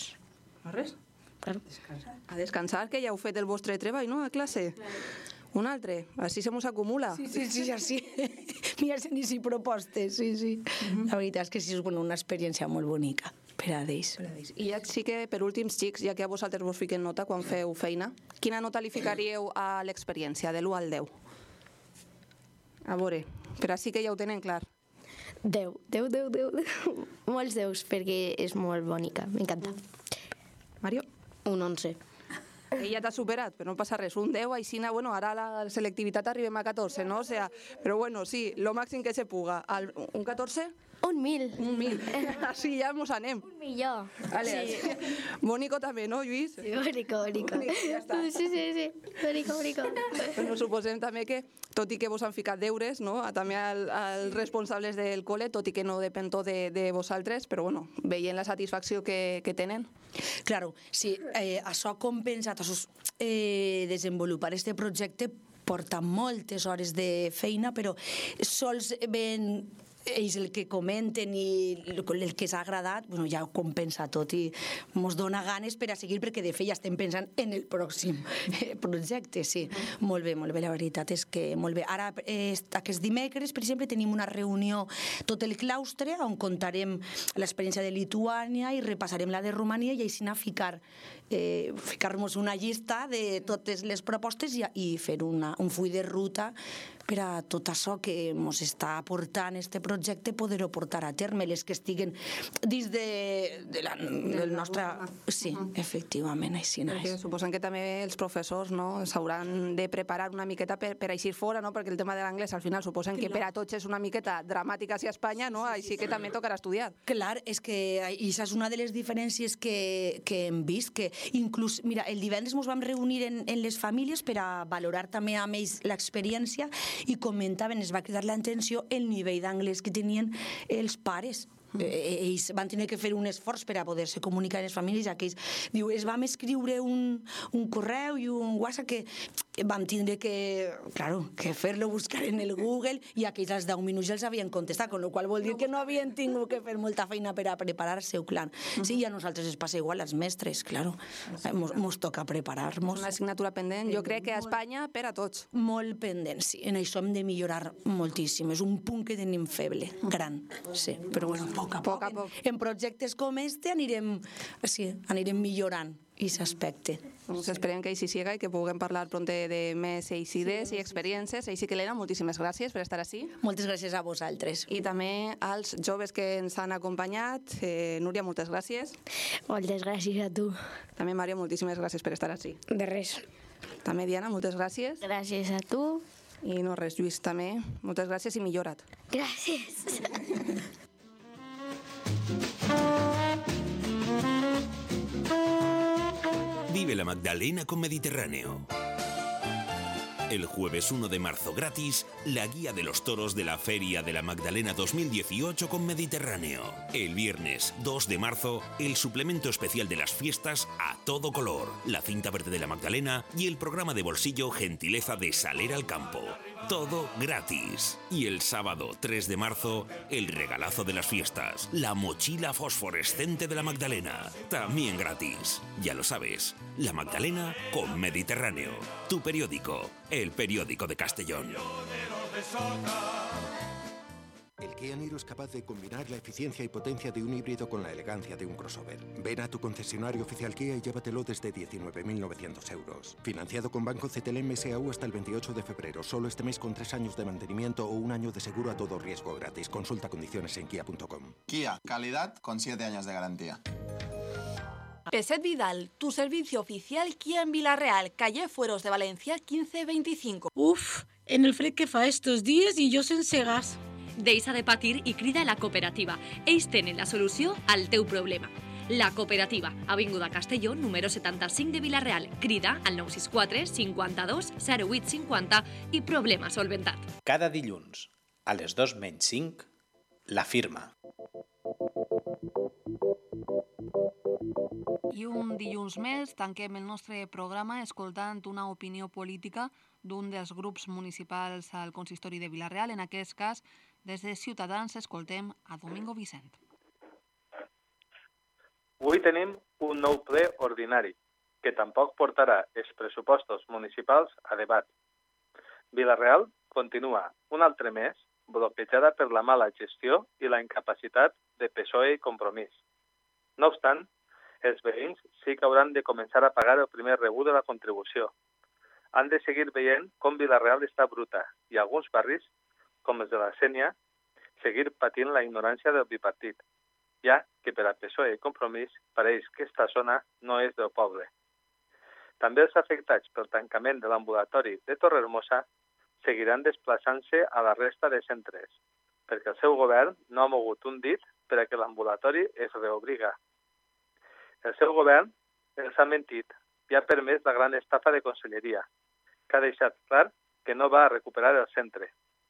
A res? Claro. A descansar, que ja heu fet el vostre treball, no? A classe. Un altre, així se mos acumula. Sí, així. Mira, ni si propostes, sí. La veritat és que sí, és una experiència molt bonica per a ells. I ja sí que, per últims, xics, ja que a vosaltres vos fiquen nota quan feu feina, quina nota li ficaríeu a l'experiència, de l'1 al 10? A veure, però sí que ja ho tenen clar. 10. Molts 10, perquè és molt bonica, m'encanta. Mario? Un 11. Ja t'ha superat, però no passa res. Un 10, així, bueno, ara a la selectivitat arribem a 14, no? O sea, però bueno, sí, lo màxim que se puga. Un 14? 1.000. 1.000. Així ja mos anem. 1 milió. Vale, sí. Bonico també, no, Lluís? Sí, bonico. Ja està. Sí. Bonico. Bueno, suposem també que, tot i que vos han ficat deures, no? També als responsables del col·le, tot i que no depèn tot de vosaltres, però bueno, veient la satisfacció que tenen. Claro, sí, això compensat, desenvolupar este projecte porta moltes hores de feina, però sols ven ells el que comenten i el que s'ha agradat, bueno, ja ho compensa tot i ens dona ganes per a seguir, perquè de fet ja estem pensant en el pròxim projecte, sí. Molt bé, la veritat és que molt bé. Ara, aquest dimecres, per exemple, tenim una reunió tot el claustre on contarem l'experiència de Lituània i repassarem la de Romania i així anar a ficar-nos una llista de totes les propostes i fer un full de ruta per a tot això que ens està aportant este projecte, poder-ho portar a terme, les que estiguen dins del nostre... Sí, efectivament, així és. Perquè suposen que també els professors s'hauran de preparar una miqueta per eixir fora, perquè el tema de l'anglès al final suposen que per a tots és una miqueta dramàtica a Espanya, així que també tocarà estudiar. Clar, és que això és una de les diferències que hem vist, que inclús, mira, el divendres ens vam reunir en les famílies per a valorar també amb ells l'experiència i comentaven, es va cridar l'atenció el nivell d'anglès que tenien els pares. Ells van tenir que fer un esforç per a poder-se comunicar amb les famílies, ja que ells, diu, es vam escriure un correu i un WhatsApp que vam tindre que fer-lo buscar en el Google i aquells als 10 minuts ja els havien contestat, con lo qual vol dir que no havien tingut que fer molta feina per a preparar-se, clar. Sí, i a nosaltres ens passa igual, als mestres, clar. Ens toca preparar-nos. Una assignatura pendent, jo crec que a Espanya per a tots. Molt pendent, sí. En això hem de millorar moltíssim. És un punt que tenim feble, gran, sí. Però bueno, a poc a poc. En projectes com este anirem millorant aquest aspecte. Esperem que així siga i que puguem parlar pront de més eixides i experiències. Així que, Helena, moltíssimes gràcies per estar ací. Moltes gràcies a vosaltres. I també als joves que ens han acompanyat. Núria, moltes gràcies. Moltes gràcies a tu. També, Mario, moltíssimes gràcies per estar ací. De res. També, Diana, moltes gràcies. Gràcies a tu. I no res, Lluís, també. Moltes gràcies i millora't. Gràcies. Vive la Magdalena con Mediterráneo. El jueves 1 de marzo gratis, la guía de los toros de la Feria de la Magdalena 2018 con Mediterráneo. El viernes 2 de marzo, el suplemento especial de las fiestas a todo color, la cinta verde de la Magdalena y el programa de bolsillo Gentileza de Saler al Campo. Todo gratis. Y el sábado 3 de marzo, el regalazo de las fiestas, la mochila fosforescente de la Magdalena. También gratis. Ya lo sabes, la Magdalena con Mediterráneo. Tu periódico, el periódico de Castellón. El Kia Niro es capaz de combinar la eficiencia y potencia de un híbrido con la elegancia de un crossover. Ven a tu concesionario oficial Kia y llévatelo desde 19.900 euros. Financiado con Banco CTLM SAU hasta el 28 de febrero. Solo este mes con 3 años de mantenimiento o 1 año de seguro a todo riesgo gratis. Consulta condiciones en kia.com. Kia, calidad con 7 años de garantía. Peset Vidal, tu servicio oficial Kia en Villarreal, calle Fueros de Valencia 1525. Uf, en el fred que fa estos días i jo sense gas. Deixa de patir i crida a la cooperativa. Ells tenen la solució al teu problema. La cooperativa, Avinguda Castelló, número 75 de Villarreal. Crida al 964 52 08 50 i problema solventat. Cada dilluns, a les 2:05, La Firma. I un dilluns més tanquem el nostre programa escoltant una opinió política d'un dels grups municipals al consistori de Vila-real. En aquest cas, des de Ciutadans, escoltem a Domingo Vicent. Avui tenim un nou ple ordinari, que tampoc portarà els pressupostos municipals a debat. Vila-real continua un altre mes bloquejada per la mala gestió i la incapacitat de PSOE i Compromís. No obstant, els veïns sí que hauran de començar a pagar el primer rebut de la contribució. Han de seguir veient com Vila-real està bruta i alguns barris, com els de la Sénia, seguir patint la ignorància del bipartit, ja que per a PSOE i Compromís pareix que aquesta zona no és del poble. També els afectats pel tancament de l'ambulatori de Torrehermosa seguiran desplaçant-se a la resta de centres, perquè el seu govern no ha mogut un dit per a que l'ambulatori es reobriga. El seu govern els ha mentit i ha permès la gran estafa de conselleria, que ha deixat clar que no va a recuperar el centre.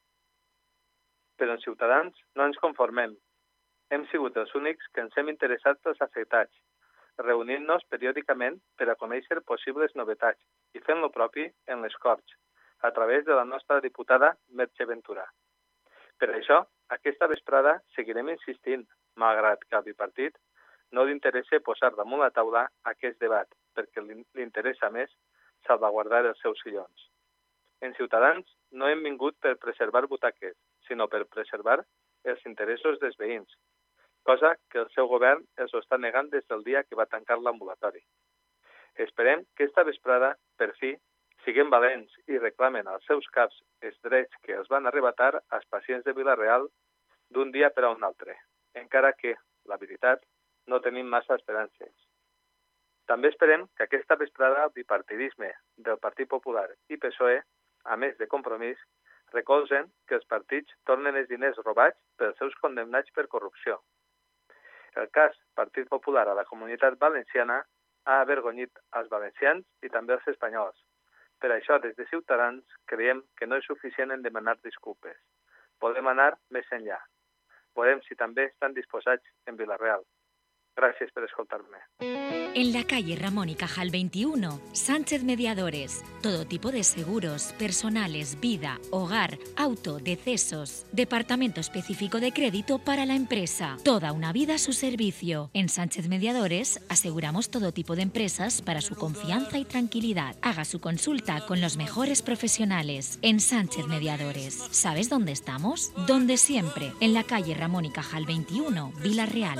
Però en Ciutadans no ens conformem. Hem sigut els únics que ens hem interessat pels afectats, reunint-nos periòdicament per a conèixer possibles novetats i fent lo propi en les Corts, a través de la nostra diputada Merche Ventura. Per això, aquesta vesprada seguirem insistint, malgrat que al bipartit no li interessa posar damunt la taula aquest debat, perquè li interessa més salvaguardar els seus sillons. En Ciutadans no hem vingut per preservar butaques, sinó per preservar els interessos dels veïns, cosa que el seu govern els està negant des del dia que va tancar l'ambulatori. Esperem que esta vesprada, per fi, siguem valents i reclamen als seus caps els drets que els van arrebatar als pacients de Vila-real d'un dia per a un altre, encara que, la veritat, no tenim massa esperances. També esperem que aquesta vesprada el bipartidisme del Partit Popular i PSOE, a més de Compromís, recolzen que els partits tornen els diners robats pels seus condemnats per corrupció. El cas Partit Popular a la Comunitat Valenciana ha avergonyit als valencians i també als espanyols. Per això, des de Ciutadans, creiem que no és suficient en demanar disculpes. Podem anar més enllà. Veurem si també estan disposats en Vila-real. Gracias por escoltarme. En la calle Ramón y Cajal 21, Sánchez Mediadores. Todo tipo de seguros, personales, vida, hogar, auto, decesos. Departamento específico de crédito para la empresa. Toda una vida a su servicio. En Sánchez Mediadores aseguramos todo tipo de empresas para su confianza y tranquilidad. Haga su consulta con los mejores profesionales. En Sánchez Mediadores. ¿Sabes dónde estamos? Donde siempre. En la calle Ramón y Cajal 21, Vila-real.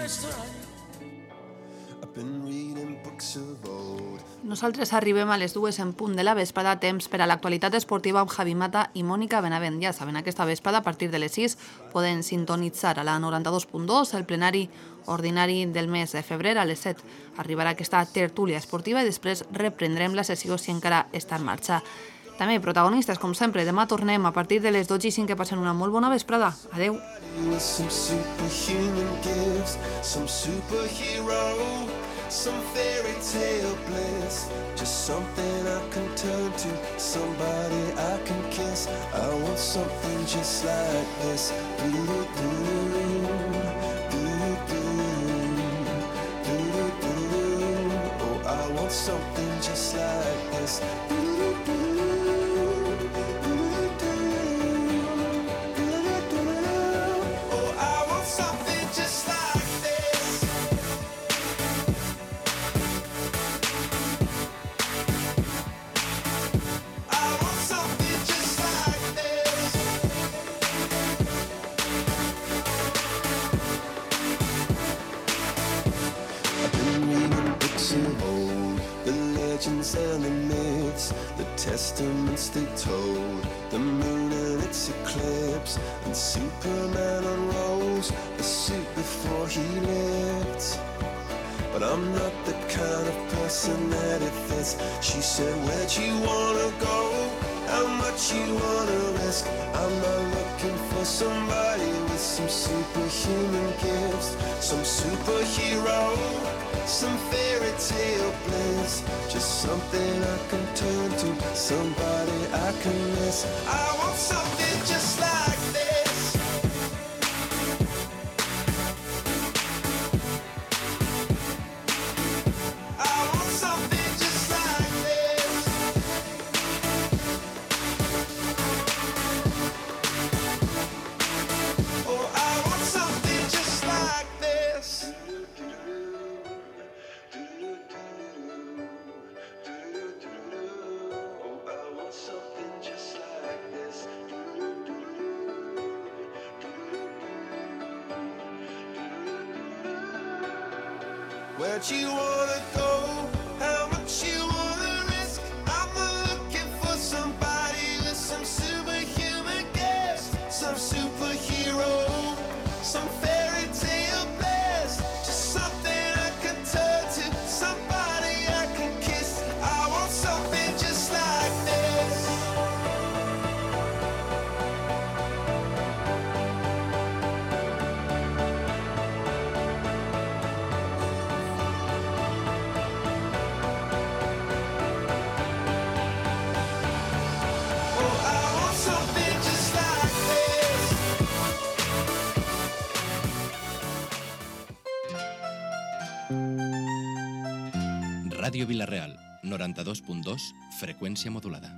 Nosaltres arribem a les 2 en punt de la vesprada, temps per a l'actualitat esportiva amb Javi Mata i Mònica Benavent. Ja saben, aquesta vesprada, a partir de les 6, poden sintonitzar a la 92.2 el plenari ordinari del mes de febrer. A les 7 arribarà aquesta tertúlia esportiva i després reprendrem la sessió si encara està en marxa. També protagonistes, com sempre, demà tornem a partir de les 12:05, que passen una molt bona vesprada. Adeu. Some fairy tale bliss, just something I can turn to, somebody I can kiss. I want something just like this. Oh, I want something just like this. And the myths, the testaments they told, the moon and its eclipse, and Superman unrolls a suit before he lived. But I'm not the kind of person that it fits. She said, where'd you wanna go? How much you wanna risk? I'm not looking for somebody with some superhuman gifts, some superhero, some fairy tale bliss, just something I can turn to, somebody I can miss. I want something just like this. I want something just like this. Oh, I want something just like this. Where'd you wanna go? How much you wanna risk? I'm not looking for somebody with some superhuman gifts, some superhero, some fairy tale bliss, just something I can turn to, somebody I can kiss. I want something just like this. Ràdio Vila-real, 92.2, freqüència modulada.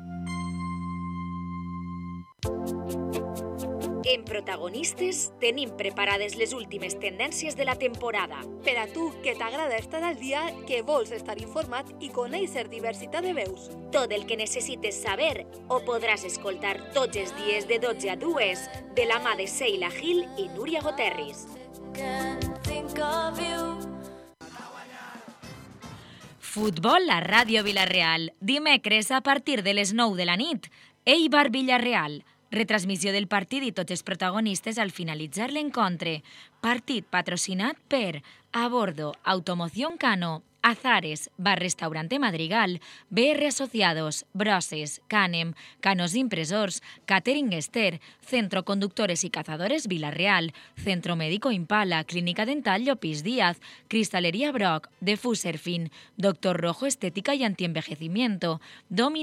En Protagonistes tenim preparades les últimes tendències de la temporada. Per a tu, que t'agrada estar al dia, que vols estar informat i conèixer diversitat de veus. Tot el que necessites saber ho podràs escoltar tots els dies de 12 a 2 de la mà de Sheila Gil i Núria Goterris. Futbol a Ràdio Vila-real. Dimecres a partir de les 9 de la nit. Eibar Villarreal. Retransmissió del partit i tots els protagonistes al finalitzar l'encontre. Partit patrocinat per Abordo, Automoción Cano, Azares, Bar Restaurante Madrigal, BR Asociados, Broses, Canem, Canos Impresors, Catering Ester, Centro Conductores y Cazadores Vila-real, Centro Médico Impala, Clínica Dental Llopis Díaz, Cristalería Brock, Defuser Fin, Doctor Rojo Estética y Antienvejecimiento,